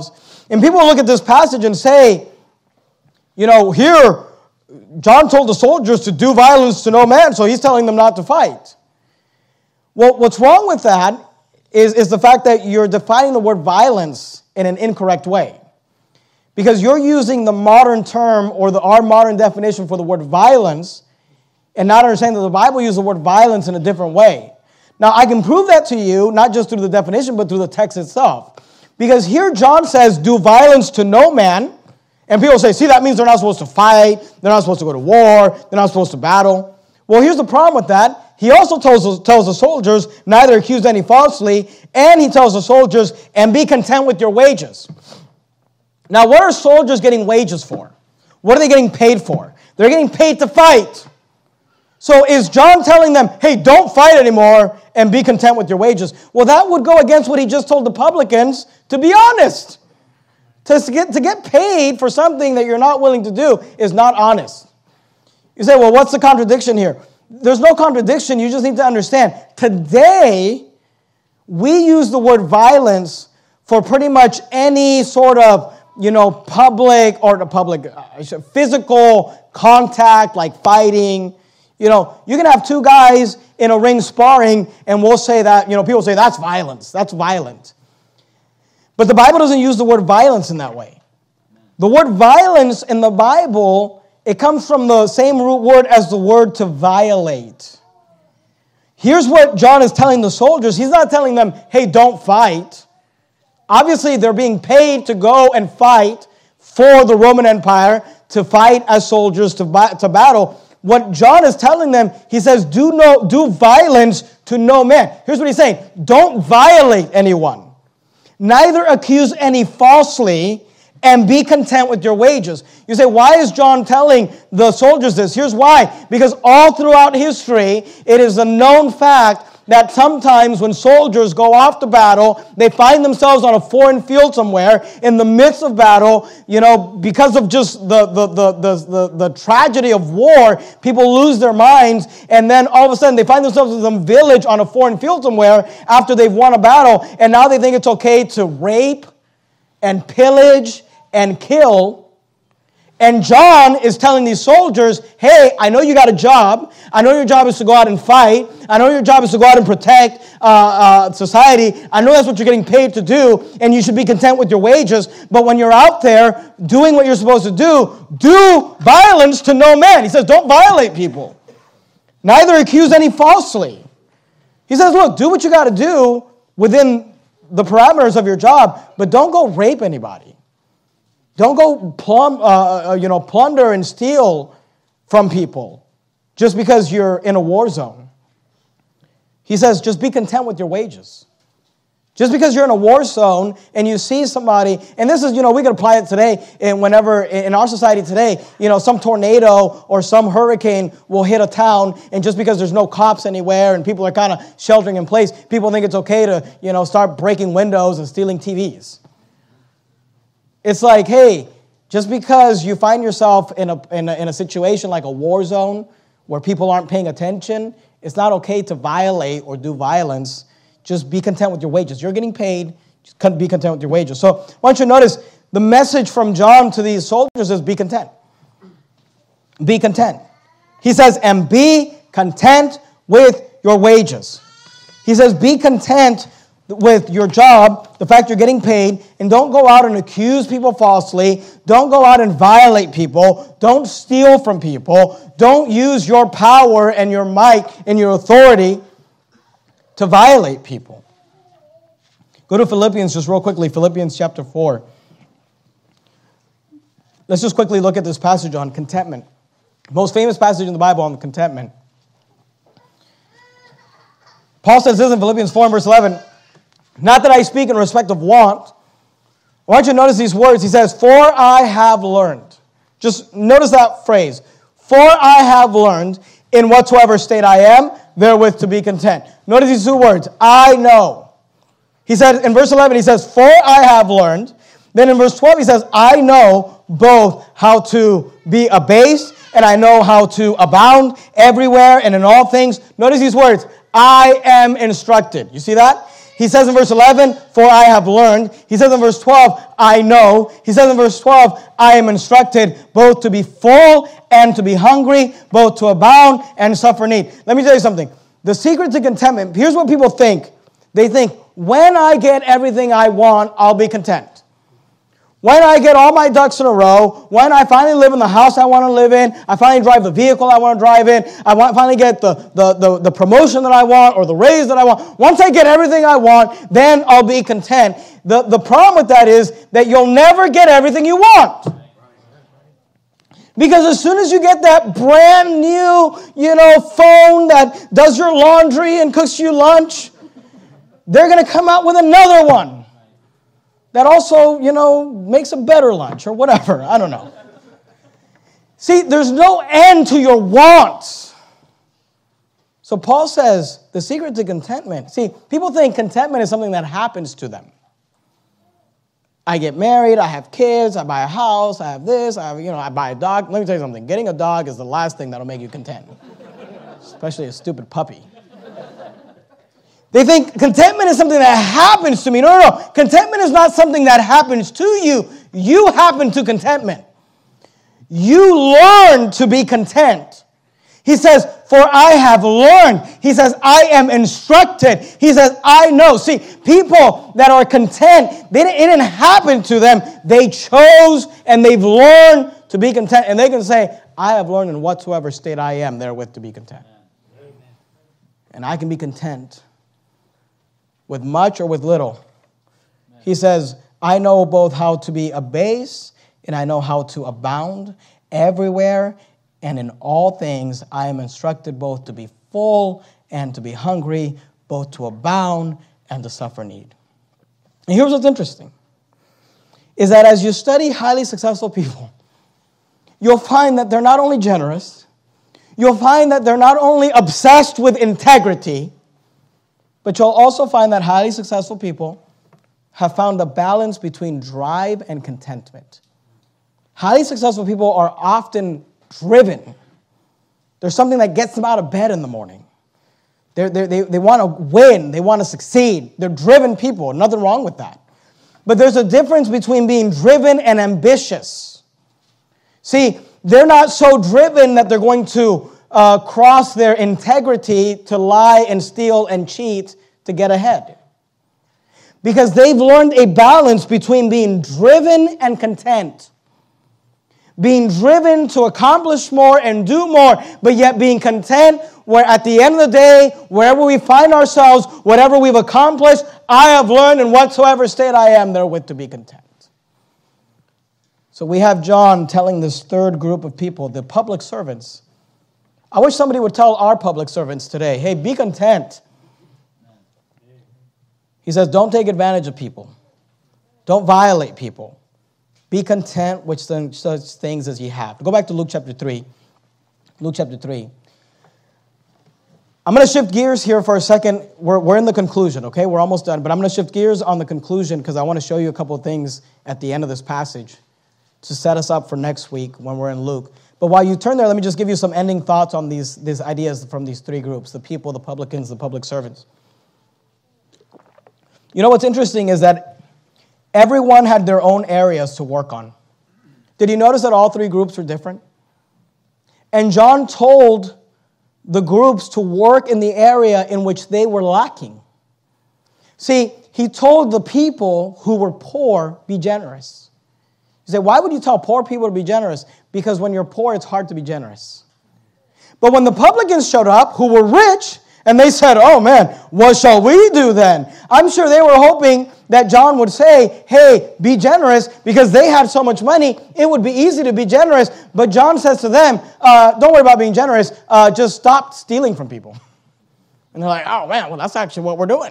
And people will look at this passage and say, here, John told the soldiers to do violence to no man, so he's telling them not to fight. Well, what's wrong with that is the fact that you're defining the word violence in an incorrect way. Because you're using the modern term or our modern definition for the word violence and not understanding that the Bible uses the word violence in a different way. Now, I can prove that to you, not just through the definition, but through the text itself. Because here John says, do violence to no man. And people say, see, that means they're not supposed to fight. They're not supposed to go to war. They're not supposed to battle. Well, here's the problem with that. He also tells the soldiers, neither accuse any falsely. And he tells the soldiers, and be content with your wages. Now, what are soldiers getting wages for? What are they getting paid for? They're getting paid to fight. So is John telling them, hey, don't fight anymore and be content with your wages? Well, that would go against what he just told the publicans, to be honest. To get paid for something that you're not willing to do is not honest. You say, well, what's the contradiction here? There's no contradiction. You just need to understand. Today, we use the word violence for pretty much any sort of, physical contact, like fighting. You can have two guys in a ring sparring, and we'll say that, people say that's violence. That's violent. But the Bible doesn't use the word violence in that way. The word violence in the Bible, it comes from the same root word as the word to violate. Here's what John is telling the soldiers. He's not telling them, hey, don't fight. Obviously, they're being paid to go and fight for the Roman Empire, to fight as soldiers, to battle. What John is telling them, he says, do violence to no man. Here's what he's saying. Don't violate anyone. Neither accuse any falsely, and be content with your wages. You say, why is John telling the soldiers this? Here's why. Because all throughout history, it is a known fact that sometimes when soldiers go off to battle, they find themselves on a foreign field somewhere in the midst of battle, because of just the tragedy of war, people lose their minds, and then all of a sudden they find themselves in some village on a foreign field somewhere after they've won a battle, and now they think it's okay to rape and pillage and kill. And John is telling these soldiers, hey, I know you got a job. I know your job is to go out and fight. I know your job is to go out and protect society. I know that's what you're getting paid to do, and you should be content with your wages. But when you're out there doing what you're supposed to do violence to no man. He says, don't violate people. Neither accuse any falsely. He says, look, do what you got to do within the parameters of your job, but don't go rape anybody. Don't go plunder and steal from people just because you're in a war zone. He says, just be content with your wages. Just because you're in a war zone and you see somebody, and this is, we can apply it today, and whenever in our society today, some tornado or some hurricane will hit a town, and just because there's no cops anywhere and people are kind of sheltering in place, people think it's okay to, start breaking windows and stealing TVs. It's like, hey, just because you find yourself in a situation like a war zone where people aren't paying attention, it's not okay to violate or do violence. Just be content with your wages. You're getting paid. Just be content with your wages. So I want you to notice the message from John to these soldiers is be content. Be content. He says, and be content with your wages. He says, be content with your job, the fact you're getting paid, and don't go out and accuse people falsely. Don't go out and violate people. Don't steal from people. Don't use your power and your might and your authority to violate people. Go to Philippians just real quickly, Philippians chapter 4. Let's just quickly look at this passage on contentment. Most famous passage in the Bible on contentment. Paul says this in Philippians 4 and verse 11, not that I speak in respect of want. I want you to notice these words. He says, for I have learned. Just notice that phrase. For I have learned in whatsoever state I am, therewith to be content. Notice these two words. I know. He said in verse 11, he says, for I have learned. Then in verse 12, he says, I know both how to be abased and I know how to abound everywhere and in all things. Notice these words. I am instructed. You see that? He says in verse 11, for I have learned. He says in verse 12, I know. He says in verse 12, I am instructed both to be full and to be hungry, both to abound and suffer need. Let me tell you something. The secret to contentment, here's what people think. They think, when I get everything I want, I'll be content. When I get all my ducks in a row, when I finally live in the house I want to live in, I finally drive the vehicle I want to drive in, finally get the promotion that I want or the raise that I want. Once I get everything I want, then I'll be content. The problem with that is that you'll never get everything you want. Because as soon as you get that brand new, phone that does your laundry and cooks you lunch, they're going to come out with another one that also, makes a better lunch or whatever. I don't know. See, there's no end to your wants. So Paul says the secret to contentment. See, people think contentment is something that happens to them. I get married, I have kids, I buy a house, I have this, I buy a dog. Let me tell you something. Getting a dog is the last thing that'll make you content. Especially a stupid puppy. They think contentment is something that happens to me. No. Contentment is not something that happens to you. You happen to contentment. You learn to be content. He says, for I have learned. He says, I am instructed. He says, I know. See, people that are content, it didn't happen to them. They chose and they've learned to be content. And they can say, I have learned in whatsoever state I am therewith to be content. Amen. And I can be content with much or with little. Amen. He says, I know both how to be abased and I know how to abound everywhere and in all things. I am instructed both to be full and to be hungry, both to abound and to suffer need. And here's what's interesting, is that as you study highly successful people, you'll find that they're not only generous, you'll find that they're not only obsessed with integrity, but you'll also find that highly successful people have found a balance between drive and contentment. Highly successful people are often driven. There's something that gets them out of bed in the morning. They want to win. They want to succeed. They're driven people. Nothing wrong with that. But there's a difference between being driven and ambitious. See, they're not so driven that they're going to cross their integrity to lie and steal and cheat to get ahead. Because they've learned a balance between being driven and content. Being driven to accomplish more and do more, but yet being content where at the end of the day, wherever we find ourselves, whatever we've accomplished, I have learned in whatsoever state I am therewith to be content. So we have John telling this third group of people, the public servants. I wish somebody would tell our public servants today, hey, be content. He says, don't take advantage of people. Don't violate people. Be content with such things as ye have. Go back to Luke chapter 3. Luke chapter 3. I'm going to shift gears here for a second. We're in the conclusion, okay? We're almost done. But I'm going to shift gears on the conclusion because I want to show you a couple of things at the end of this passage to set us up for next week when we're in Luke. But while you turn there, let me just give you some ending thoughts on these ideas from these three groups, the people, the publicans, the public servants. You know what's interesting is that everyone had their own areas to work on. Did you notice that all three groups were different? And John told the groups to work in the area in which they were lacking. See, he told the people who were poor, be generous. You say, why would you tell poor people to be generous? Because when you're poor, it's hard to be generous. But when the publicans showed up, who were rich, and they said, oh man, what shall we do then? I'm sure they were hoping that John would say, hey, be generous, because they had so much money, it would be easy to be generous. But John says to them, don't worry about being generous, just stop stealing from people. And they're like, oh man, well that's actually what we're doing.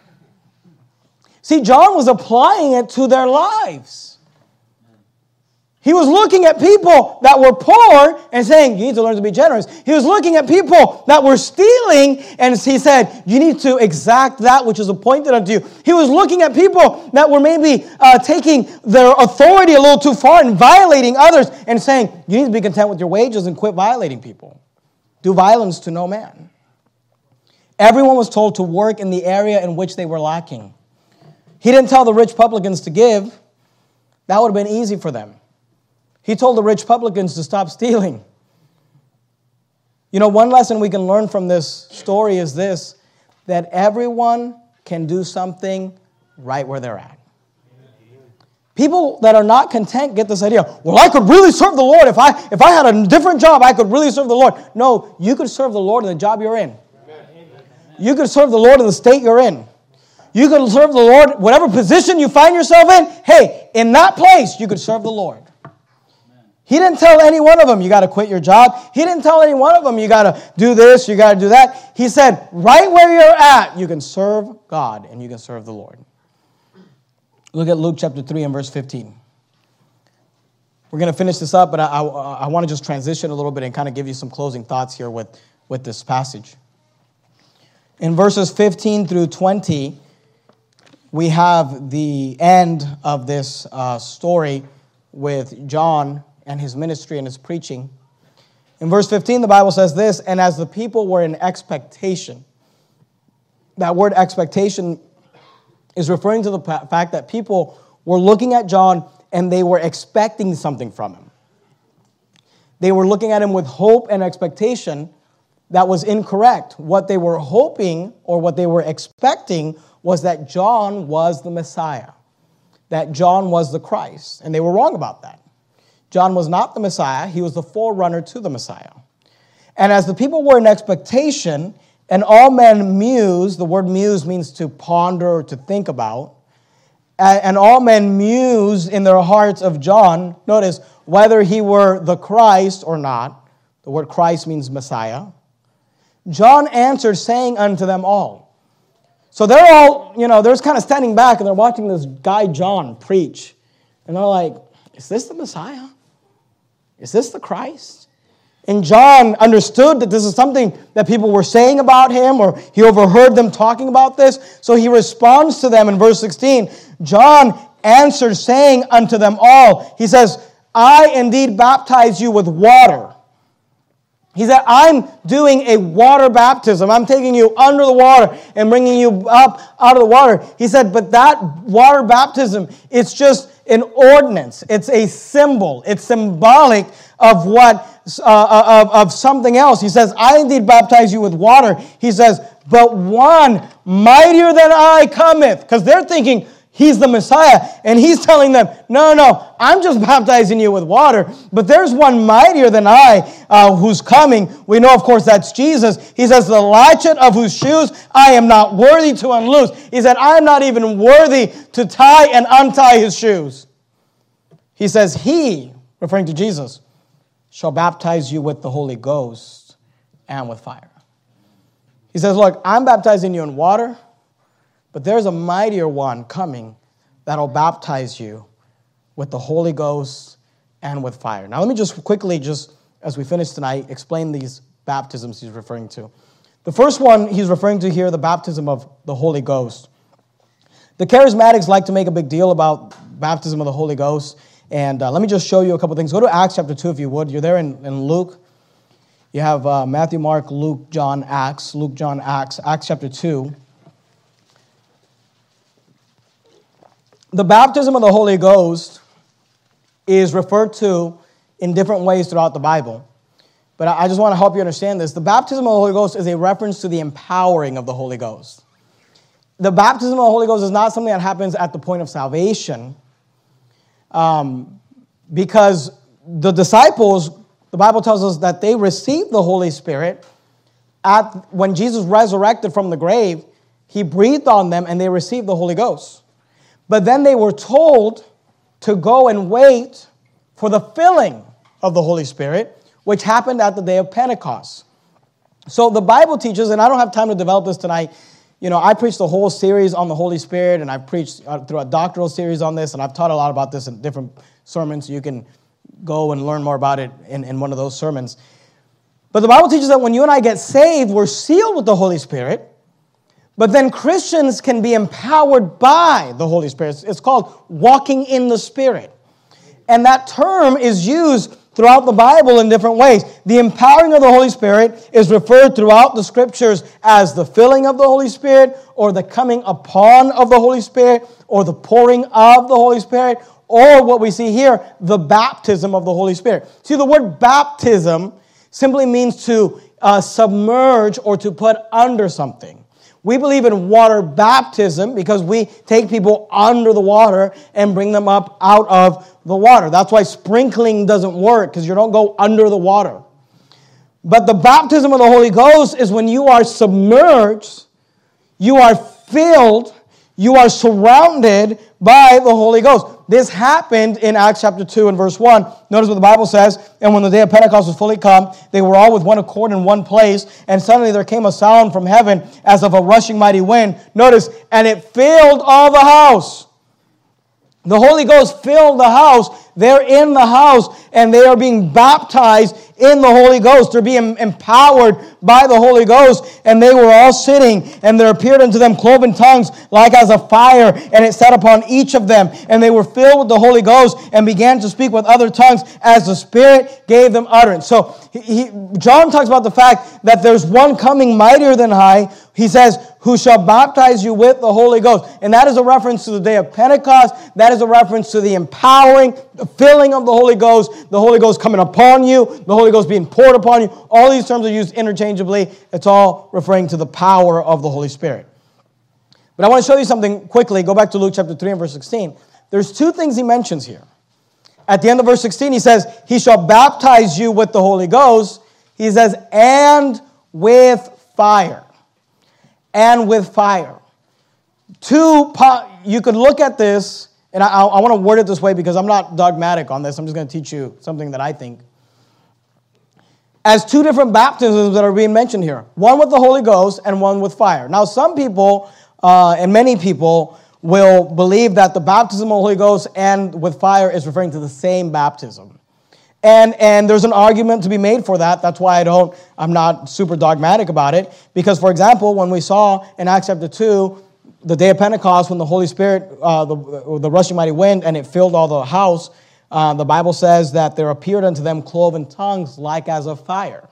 See, John was applying it to their lives. He was looking at people that were poor and saying, you need to learn to be generous. He was looking at people that were stealing and he said, you need to exact that which is appointed unto you. He was looking at people that were maybe taking their authority a little too far and violating others and saying, you need to be content with your wages and quit violating people. Do violence to no man. Everyone was told to work in the area in which they were lacking. He didn't tell the rich publicans to give. That would have been easy for them. He told the rich publicans to stop stealing. You know, one lesson we can learn from this story is this, that everyone can do something right where they're at. People that are not content get this idea, well, I could really serve the Lord. If I had a different job, I could really serve the Lord. No, you could serve the Lord in the job you're in. You could serve the Lord in the state you're in. You could serve the Lord, whatever position you find yourself in. Hey, in that place, you could serve the Lord. He didn't tell any one of them, you got to quit your job. He didn't tell any one of them, you got to do this, you got to do that. He said, right where you're at, you can serve God and you can serve the Lord. Look at Luke chapter 3 and verse 15. We're going to finish this up, but I want to just transition a little bit and kind of give you some closing thoughts here with this passage. In verses 15 through 20, we have the end of this story with John and his ministry and his preaching. In verse 15, the Bible says this, and as the people were in expectation, that word expectation is referring to the fact that people were looking at John and they were expecting something from him. They were looking at him with hope and expectation that was incorrect. What they were hoping or what they were expecting was that John was the Messiah, that John was the Christ, and they were wrong about that. John was not the Messiah. He was the forerunner to the Messiah. And as the people were in expectation, and all men mused, the word muse means to ponder or to think about, and all men mused in their hearts of John, notice, whether he were the Christ or not, the word Christ means Messiah, John answered, saying unto them all. So they're all, they're kind of standing back and they're watching this guy John preach. And they're like, is this the Messiah? Is this the Christ? And John understood that this is something that people were saying about him, or he overheard them talking about this. So he responds to them in verse 16. John answered, saying unto them all, he says, I indeed baptize you with water. He said, I'm doing a water baptism. I'm taking you under the water and bringing you up out of the water. He said, but that water baptism, it's just an ordinance. It's a symbol. It's symbolic of of something else. He says, I indeed baptize you with water. He says, but one mightier than I cometh. Because they're thinking he's the Messiah. And he's telling them, no, I'm just baptizing you with water. But there's one mightier than I who's coming. We know, of course, that's Jesus. He says, the latchet of whose shoes I am not worthy to unloose. He said, I'm not even worthy to tie and untie his shoes. He says, he, referring to Jesus, shall baptize you with the Holy Ghost and with fire. He says, look, I'm baptizing you in water, but there's a mightier one coming that'll baptize you with the Holy Ghost and with fire. Now, let me just quickly, as we finish tonight, explain these baptisms he's referring to. The first one he's referring to here, the baptism of the Holy Ghost. The charismatics like to make a big deal about baptism of the Holy Ghost. And let me just show you a couple things. Go to Acts chapter 2 if you would. You're there in Luke. You have Matthew, Mark, Luke, John, Acts. Luke, John, Acts. Acts chapter 2. The baptism of the Holy Ghost is referred to in different ways throughout the Bible. But I just want to help you understand this. The baptism of the Holy Ghost is a reference to the empowering of the Holy Ghost. The baptism of the Holy Ghost is not something that happens at the point of salvation. Because the disciples, the Bible tells us that they received the Holy Spirit when Jesus resurrected from the grave. He breathed on them and they received the Holy Ghost. But then they were told to go and wait for the filling of the Holy Spirit, which happened at the day of Pentecost. So the Bible teaches, and I don't have time to develop this tonight. I preached a whole series on the Holy Spirit, and I preached through a doctoral series on this, and I've taught a lot about this in different sermons. You can go and learn more about it in one of those sermons. But the Bible teaches that when you and I get saved, we're sealed with the Holy Spirit, but then Christians can be empowered by the Holy Spirit. It's called walking in the Spirit. And that term is used throughout the Bible in different ways. The empowering of the Holy Spirit is referred throughout the Scriptures as the filling of the Holy Spirit, or the coming upon of the Holy Spirit, or the pouring of the Holy Spirit, or what we see here, the baptism of the Holy Spirit. See, the word baptism simply means to submerge or to put under something. We believe in water baptism because we take people under the water and bring them up out of the water. That's why sprinkling doesn't work, because you don't go under the water. But the baptism of the Holy Ghost is when you are submerged, you are filled, you are surrounded by the Holy Ghost. This happened in Acts chapter 2 and verse 1. Notice what the Bible says. And when the day of Pentecost was fully come, they were all with one accord in one place. And suddenly there came a sound from heaven as of a rushing mighty wind. Notice, and it filled all the house. The Holy Ghost filled the house. They're in the house and they are being baptized in the Holy Ghost. They're being empowered by the Holy Ghost. And they were all sitting, and there appeared unto them cloven tongues like as a fire, and it sat upon each of them. And they were filled with the Holy Ghost and began to speak with other tongues as the Spirit gave them utterance. So John talks about the fact that there's one coming mightier than I. He says, who shall baptize you with the Holy Ghost. And that is a reference to the day of Pentecost. That is a reference to the empowering, the filling of the Holy Ghost coming upon you, the Holy Ghost being poured upon you. All these terms are used interchangeably. It's all referring to the power of the Holy Spirit. But I want to show you something quickly. Go back to Luke chapter 3 and verse 16. There's two things he mentions here. At the end of verse 16, he says, he shall baptize you with the Holy Ghost. He says, and with fire. And with fire. You could look at this, and I want to word it this way because I'm not dogmatic on this. I'm just going to teach you something that I think. As two different baptisms that are being mentioned here. One with the Holy Ghost and one with fire. Now, some people, and many people, will believe that the baptism of the Holy Ghost and with fire is referring to the same baptism. And there's an argument to be made for that. That's why I'm not super dogmatic about it. Because, for example, when we saw in Acts chapter 2, the day of Pentecost, when the Holy Spirit, the rushing mighty wind, and it filled all the house, the Bible says that there appeared unto them cloven tongues like as of fire.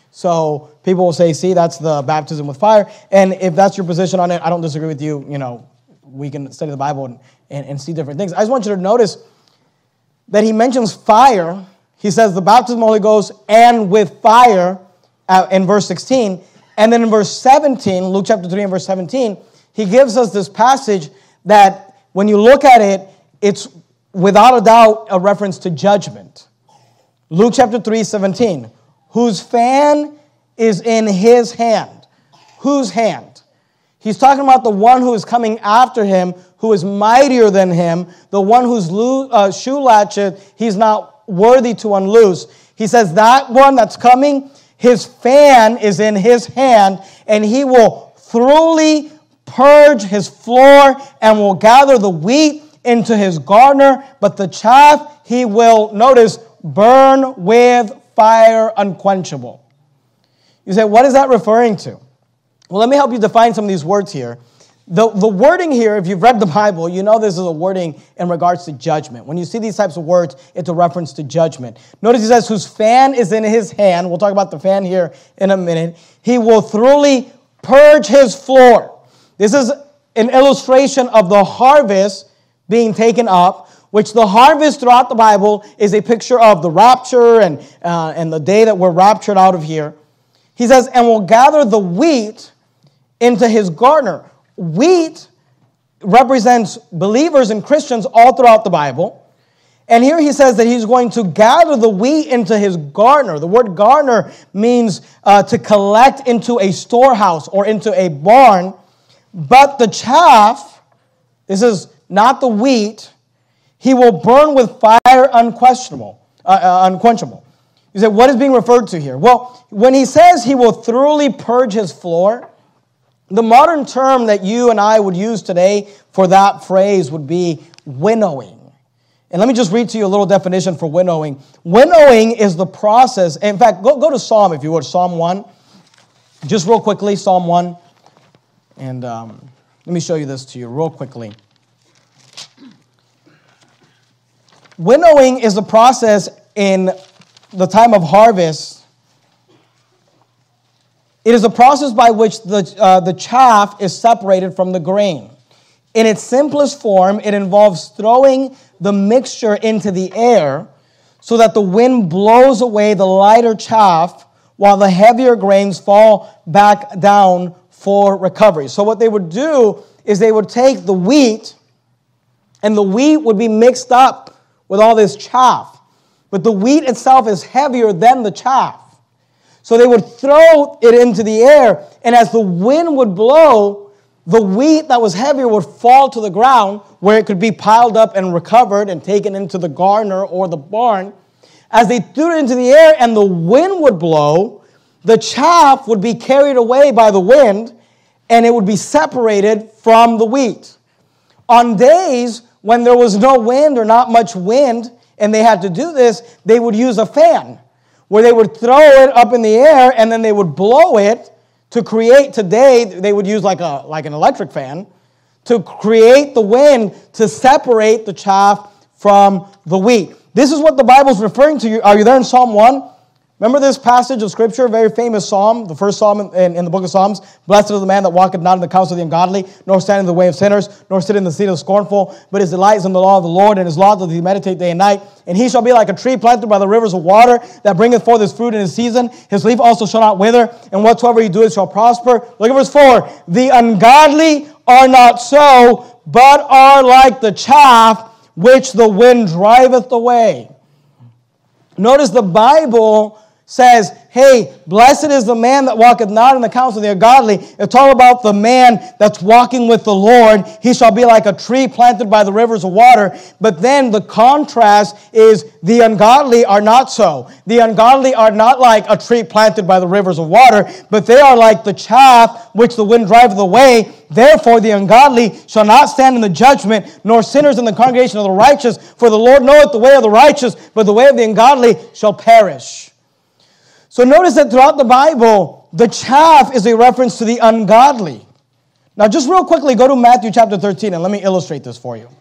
So people will say, see, that's the baptism with fire. And if that's your position on it, I don't disagree with you. You know, we can study the Bible and see different things. I just want you to notice that he mentions fire. He says the baptism of the Holy Ghost and with fire in verse 16. And then in verse 17, Luke chapter 3 and verse 17, he gives us this passage that when you look at it, it's without a doubt a reference to judgment. Luke chapter 3, 17. Whose fan is in his hand. Whose hand? He's talking about the one who is coming after him, who is mightier than him, the one whose shoe latchet he's not worthy to unloose. He says that one that's coming, his fan is in his hand, and he will thoroughly purge his floor and will gather the wheat into his garner, but the chaff he will, notice, burn with fire unquenchable. You say, what is that referring to? Well, let me help you define some of these words here. The wording here, if you've read the Bible, you know this is a wording in regards to judgment. When you see these types of words, it's a reference to judgment. Notice he says, whose fan is in his hand. We'll talk about the fan here in a minute. He will thoroughly purge his floor. This is an illustration of the harvest being taken up, which the harvest throughout the Bible is a picture of the rapture and the day that we're raptured out of here. He says, and will gather the wheat into his garner. Wheat represents believers and Christians all throughout the Bible. And here he says that he's going to gather the wheat into his garner. The word garner means to collect into a storehouse or into a barn. But the chaff, this is not the wheat, he will burn with fire unquenchable. You say, what is being referred to here? Well, when he says he will thoroughly purge his floor, the modern term that you and I would use today for that phrase would be winnowing. And let me just read to you a little definition for winnowing. Winnowing is the process. In fact, go to Psalm, if you would, Psalm 1. Just real quickly, Psalm 1. And let me show you this to you real quickly. Winnowing is the process in the time of harvest, it is a process by which the chaff is separated from the grain. In its simplest form, it involves throwing the mixture into the air so that the wind blows away the lighter chaff while the heavier grains fall back down for recovery. So what they would do is they would take the wheat, and the wheat would be mixed up with all this chaff. But the wheat itself is heavier than the chaff. So they would throw it into the air, and as the wind would blow, the wheat that was heavier would fall to the ground where it could be piled up and recovered and taken into the garner or the barn. As they threw it into the air and the wind would blow, the chaff would be carried away by the wind and it would be separated from the wheat. On days when there was no wind or not much wind and they had to do this, they would use a fan where they would throw it up in the air and then they would blow it to create. Today, they would use like an electric fan to create the wind to separate the chaff from the wheat. This is what the Bible's referring to. Are you there in Psalm 1? Remember this passage of Scripture, very famous psalm, the first psalm in the book of Psalms? Blessed is the man that walketh not in the counsel of the ungodly, nor stand in the way of sinners, nor sit in the seat of the scornful, but his delight is in the law of the Lord, and his law doth he meditate day and night. And he shall be like a tree planted by the rivers of water, that bringeth forth his fruit in his season. His leaf also shall not wither, and whatsoever he doeth shall prosper. Look at verse 4. The ungodly are not so, but are like the chaff which the wind driveth away. Notice the Bible says, hey, blessed is the man that walketh not in the counsel of the ungodly. It's all about the man that's walking with the Lord. He shall be like a tree planted by the rivers of water. But then the contrast is the ungodly are not so. The ungodly are not like a tree planted by the rivers of water, but they are like the chaff which the wind driveth away. Therefore the ungodly shall not stand in the judgment, nor sinners in the congregation of the righteous. For the Lord knoweth the way of the righteous, but the way of the ungodly shall perish. So notice that throughout the Bible, the chaff is a reference to the ungodly. Now just real quickly, go to Matthew chapter 13 and let me illustrate this for you.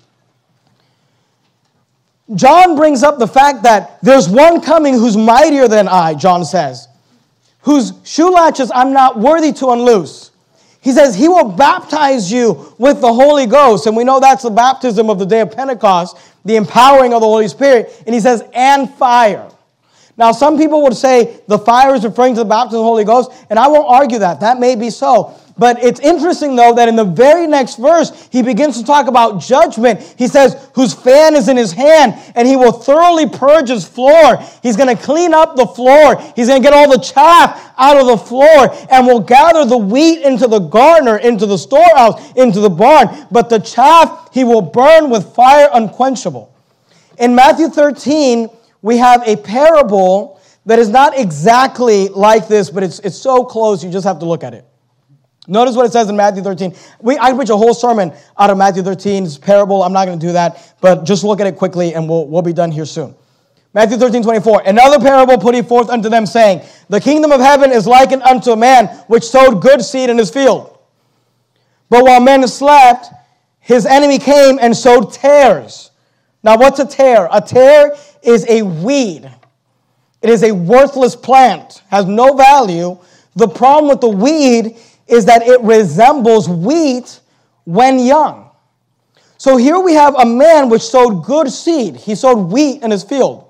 John brings up the fact that there's one coming who's mightier than I, John says, whose shoe latches I'm not worthy to unloose. He says he will baptize you with the Holy Ghost. And we know that's the baptism of the day of Pentecost, the empowering of the Holy Spirit. And he says, and fire. Now, some people would say the fire is referring to the baptism of the Holy Ghost, and I won't argue that. That may be so. But it's interesting, though, that in the very next verse, he begins to talk about judgment. He says, whose fan is in his hand, and he will thoroughly purge his floor. He's going to clean up the floor. He's going to get all the chaff out of the floor, and will gather the wheat into the garner, into the storehouse, into the barn. But the chaff he will burn with fire unquenchable. In Matthew 13, we have a parable that is not exactly like this, but it's so close you just have to look at it. Notice what it says in Matthew 13. I preach a whole sermon out of Matthew 13's parable. I'm not going to do that, but just look at it quickly and we'll be done here soon. Matthew 13:24. Another parable put he forth unto them, saying, the kingdom of heaven is likened unto a man which sowed good seed in his field. But while men slept, his enemy came and sowed tares. Now what's a tare? A tare is a weed. It is a worthless plant, has no value. The problem with the weed is that it resembles wheat when young. So here we have a man which sowed good seed. He sowed wheat in his field.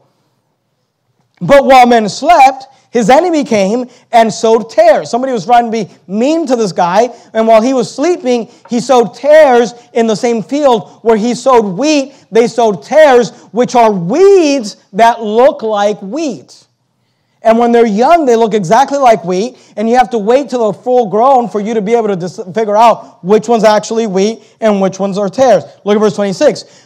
But while men slept, his enemy came and sowed tares. Somebody was trying to be mean to this guy, and while he was sleeping, he sowed tares in the same field where he sowed wheat. They sowed tares, which are weeds that look like wheat. And when they're young, they look exactly like wheat, and you have to wait till they're full grown for you to be able to figure out which one's actually wheat and which ones are tares. Look at verse 26.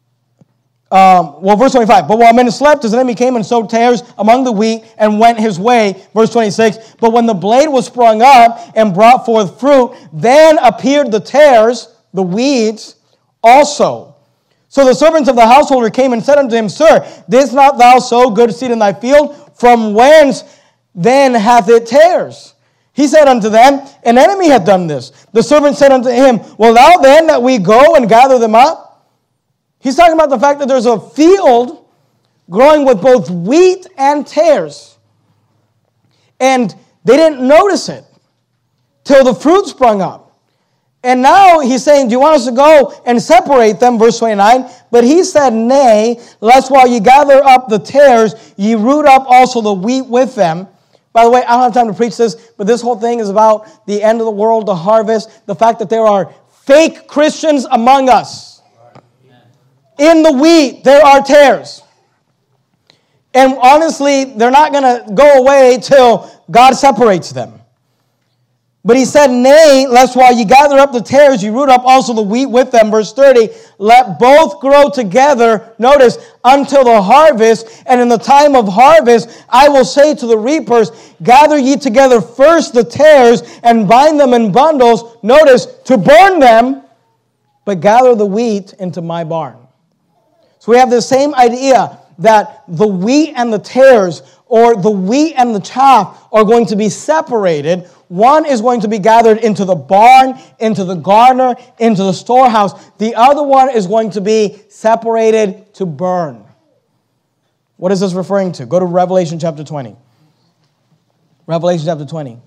Verse 25. But while men slept, his enemy came and sowed tares among the wheat and went his way. Verse 26. But when the blade was sprung up and brought forth fruit, then appeared the tares, the weeds, also. So the servants of the householder came and said unto him, Sir, didst not thou sow good seed in thy field? From whence then hath it tares? He said unto them, An enemy hath done this. The servant said unto him, Will thou then that we go and gather them up? He's talking about the fact that there's a field growing with both wheat and tares. And they didn't notice it till the fruit sprung up. And now he's saying, do you want us to go and separate them? Verse 29. But he said, nay, lest while ye gather up the tares, ye root up also the wheat with them. By the way, I don't have time to preach this, but this whole thing is about the end of the world, the harvest, the fact that there are fake Christians among us. In the wheat, there are tares. And honestly, they're not going to go away till God separates them. But he said, nay, lest while ye gather up the tares, ye root up also the wheat with them. Verse 30, let both grow together, notice, until the harvest. And in the time of harvest, I will say to the reapers, gather ye together first the tares, and bind them in bundles, notice, to burn them, but gather the wheat into my barn. So we have the same idea that the wheat and the tares, or the wheat and the chaff, are going to be separated. One is going to be gathered into the barn, into the garner, into the storehouse. The other one is going to be separated to burn. What is this referring to? Go to Revelation chapter 20. Revelation chapter 20.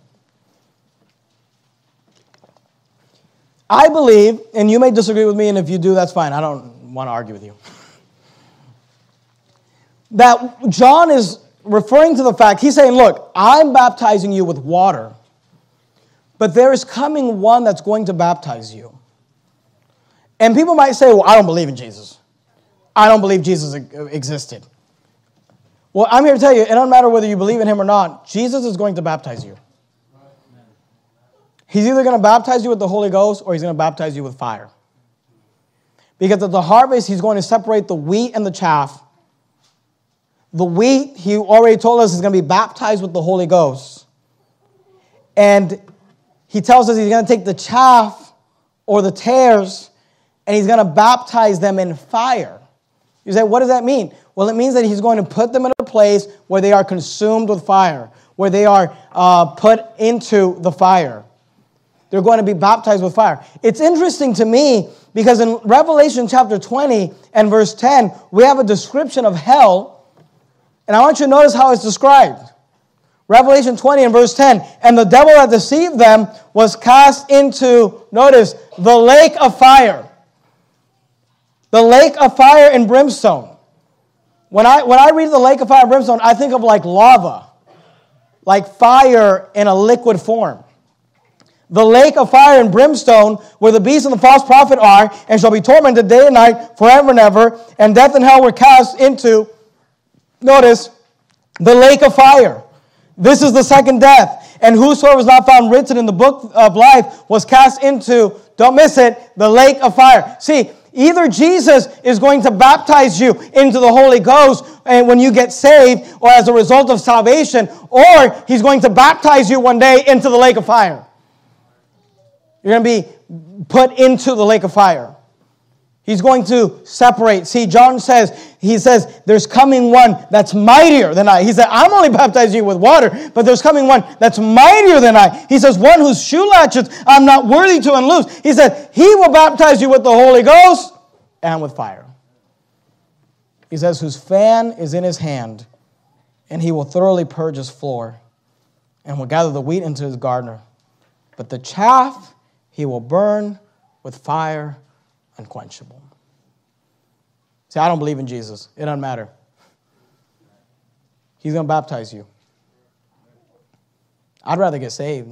I believe, and you may disagree with me, and if you do, that's fine. I don't want to argue with you. That John is referring to the fact, he's saying, look, I'm baptizing you with water, but there is coming one that's going to baptize you. And people might say, well, I don't believe in Jesus. I don't believe Jesus existed. Well, I'm here to tell you, it doesn't matter whether you believe in him or not, Jesus is going to baptize you. He's either going to baptize you with the Holy Ghost or he's going to baptize you with fire. Because at the harvest, he's going to separate the wheat and the chaff. The wheat, he already told us, is going to be baptized with the Holy Ghost. And he tells us he's going to take the chaff or the tares and he's going to baptize them in fire. You say, what does that mean? Well, it means that he's going to put them in a place where they are consumed with fire, where they are put into the fire. They're going to be baptized with fire. It's interesting to me because in Revelation chapter 20 and verse 10, we have a description of hell. And I want you to notice how it's described. Revelation 20 and verse 10. And the devil that deceived them was cast into, notice, the lake of fire. The lake of fire and brimstone. When I read the lake of fire and brimstone, I think of like lava. Like fire in a liquid form. The lake of fire and brimstone, where the beast and the false prophet are, and shall be tormented day and night forever and ever. And death and hell were cast into, notice, the lake of fire. This is the second death. And whosoever was not found written in the book of life was cast into, don't miss it, the lake of fire. See, either Jesus is going to baptize you into the Holy Ghost and when you get saved or as a result of salvation, or he's going to baptize you one day into the lake of fire. You're going to be put into the lake of fire. He's going to separate. See, John says, there's coming one that's mightier than I. He said, I'm only baptizing you with water, but there's coming one that's mightier than I. He says, one whose shoe latchets I'm not worthy to unloose. He said, he will baptize you with the Holy Ghost and with fire. He says, whose fan is in his hand, and he will thoroughly purge his floor, and will gather the wheat into his garner. But the chaff he will burn with fire unquenchable. See, I don't believe in Jesus. It doesn't matter. He's going to baptize you. I'd rather get saved.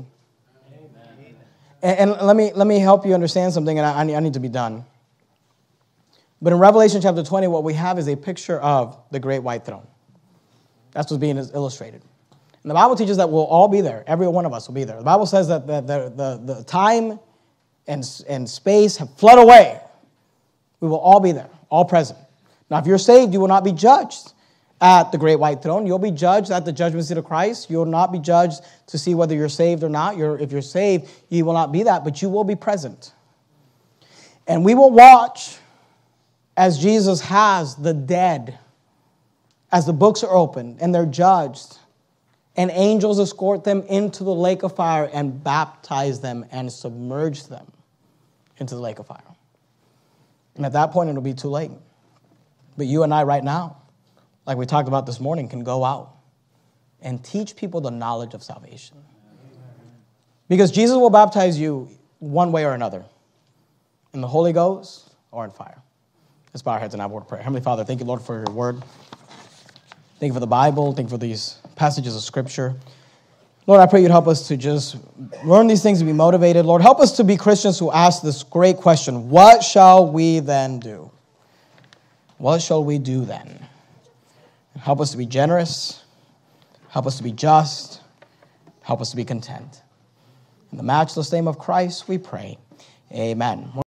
And let me help you understand something, and I need to be done. But in Revelation chapter 20, what we have is a picture of the great white throne. That's what's being illustrated. And the Bible teaches that we'll all be there. Every one of us will be there. The Bible says that the time and space have fled away. We will all be there, all present. Now, if you're saved, you will not be judged at the great white throne. You'll be judged at the judgment seat of Christ. You will not be judged to see whether you're saved or not. If you're saved, you will not be that, but you will be present. And we will watch as Jesus has the dead, as the books are opened and they're judged, and angels escort them into the lake of fire and baptize them and submerge them into the lake of fire. And at that point, it'll be too late. But you and I right now, like we talked about this morning, can go out and teach people the knowledge of salvation. Because Jesus will baptize you one way or another, in the Holy Ghost or in fire. Let's bow our heads and have a word of prayer. Heavenly Father, thank you, Lord, for your word. Thank you for the Bible. Thank you for these passages of Scripture. Lord, I pray you'd help us to just learn these things and be motivated. Lord, help us to be Christians who ask this great question, what shall we then do? What shall we do then? Help us to be generous. Help us to be just. Help us to be content. In the matchless name of Christ, we pray. Amen.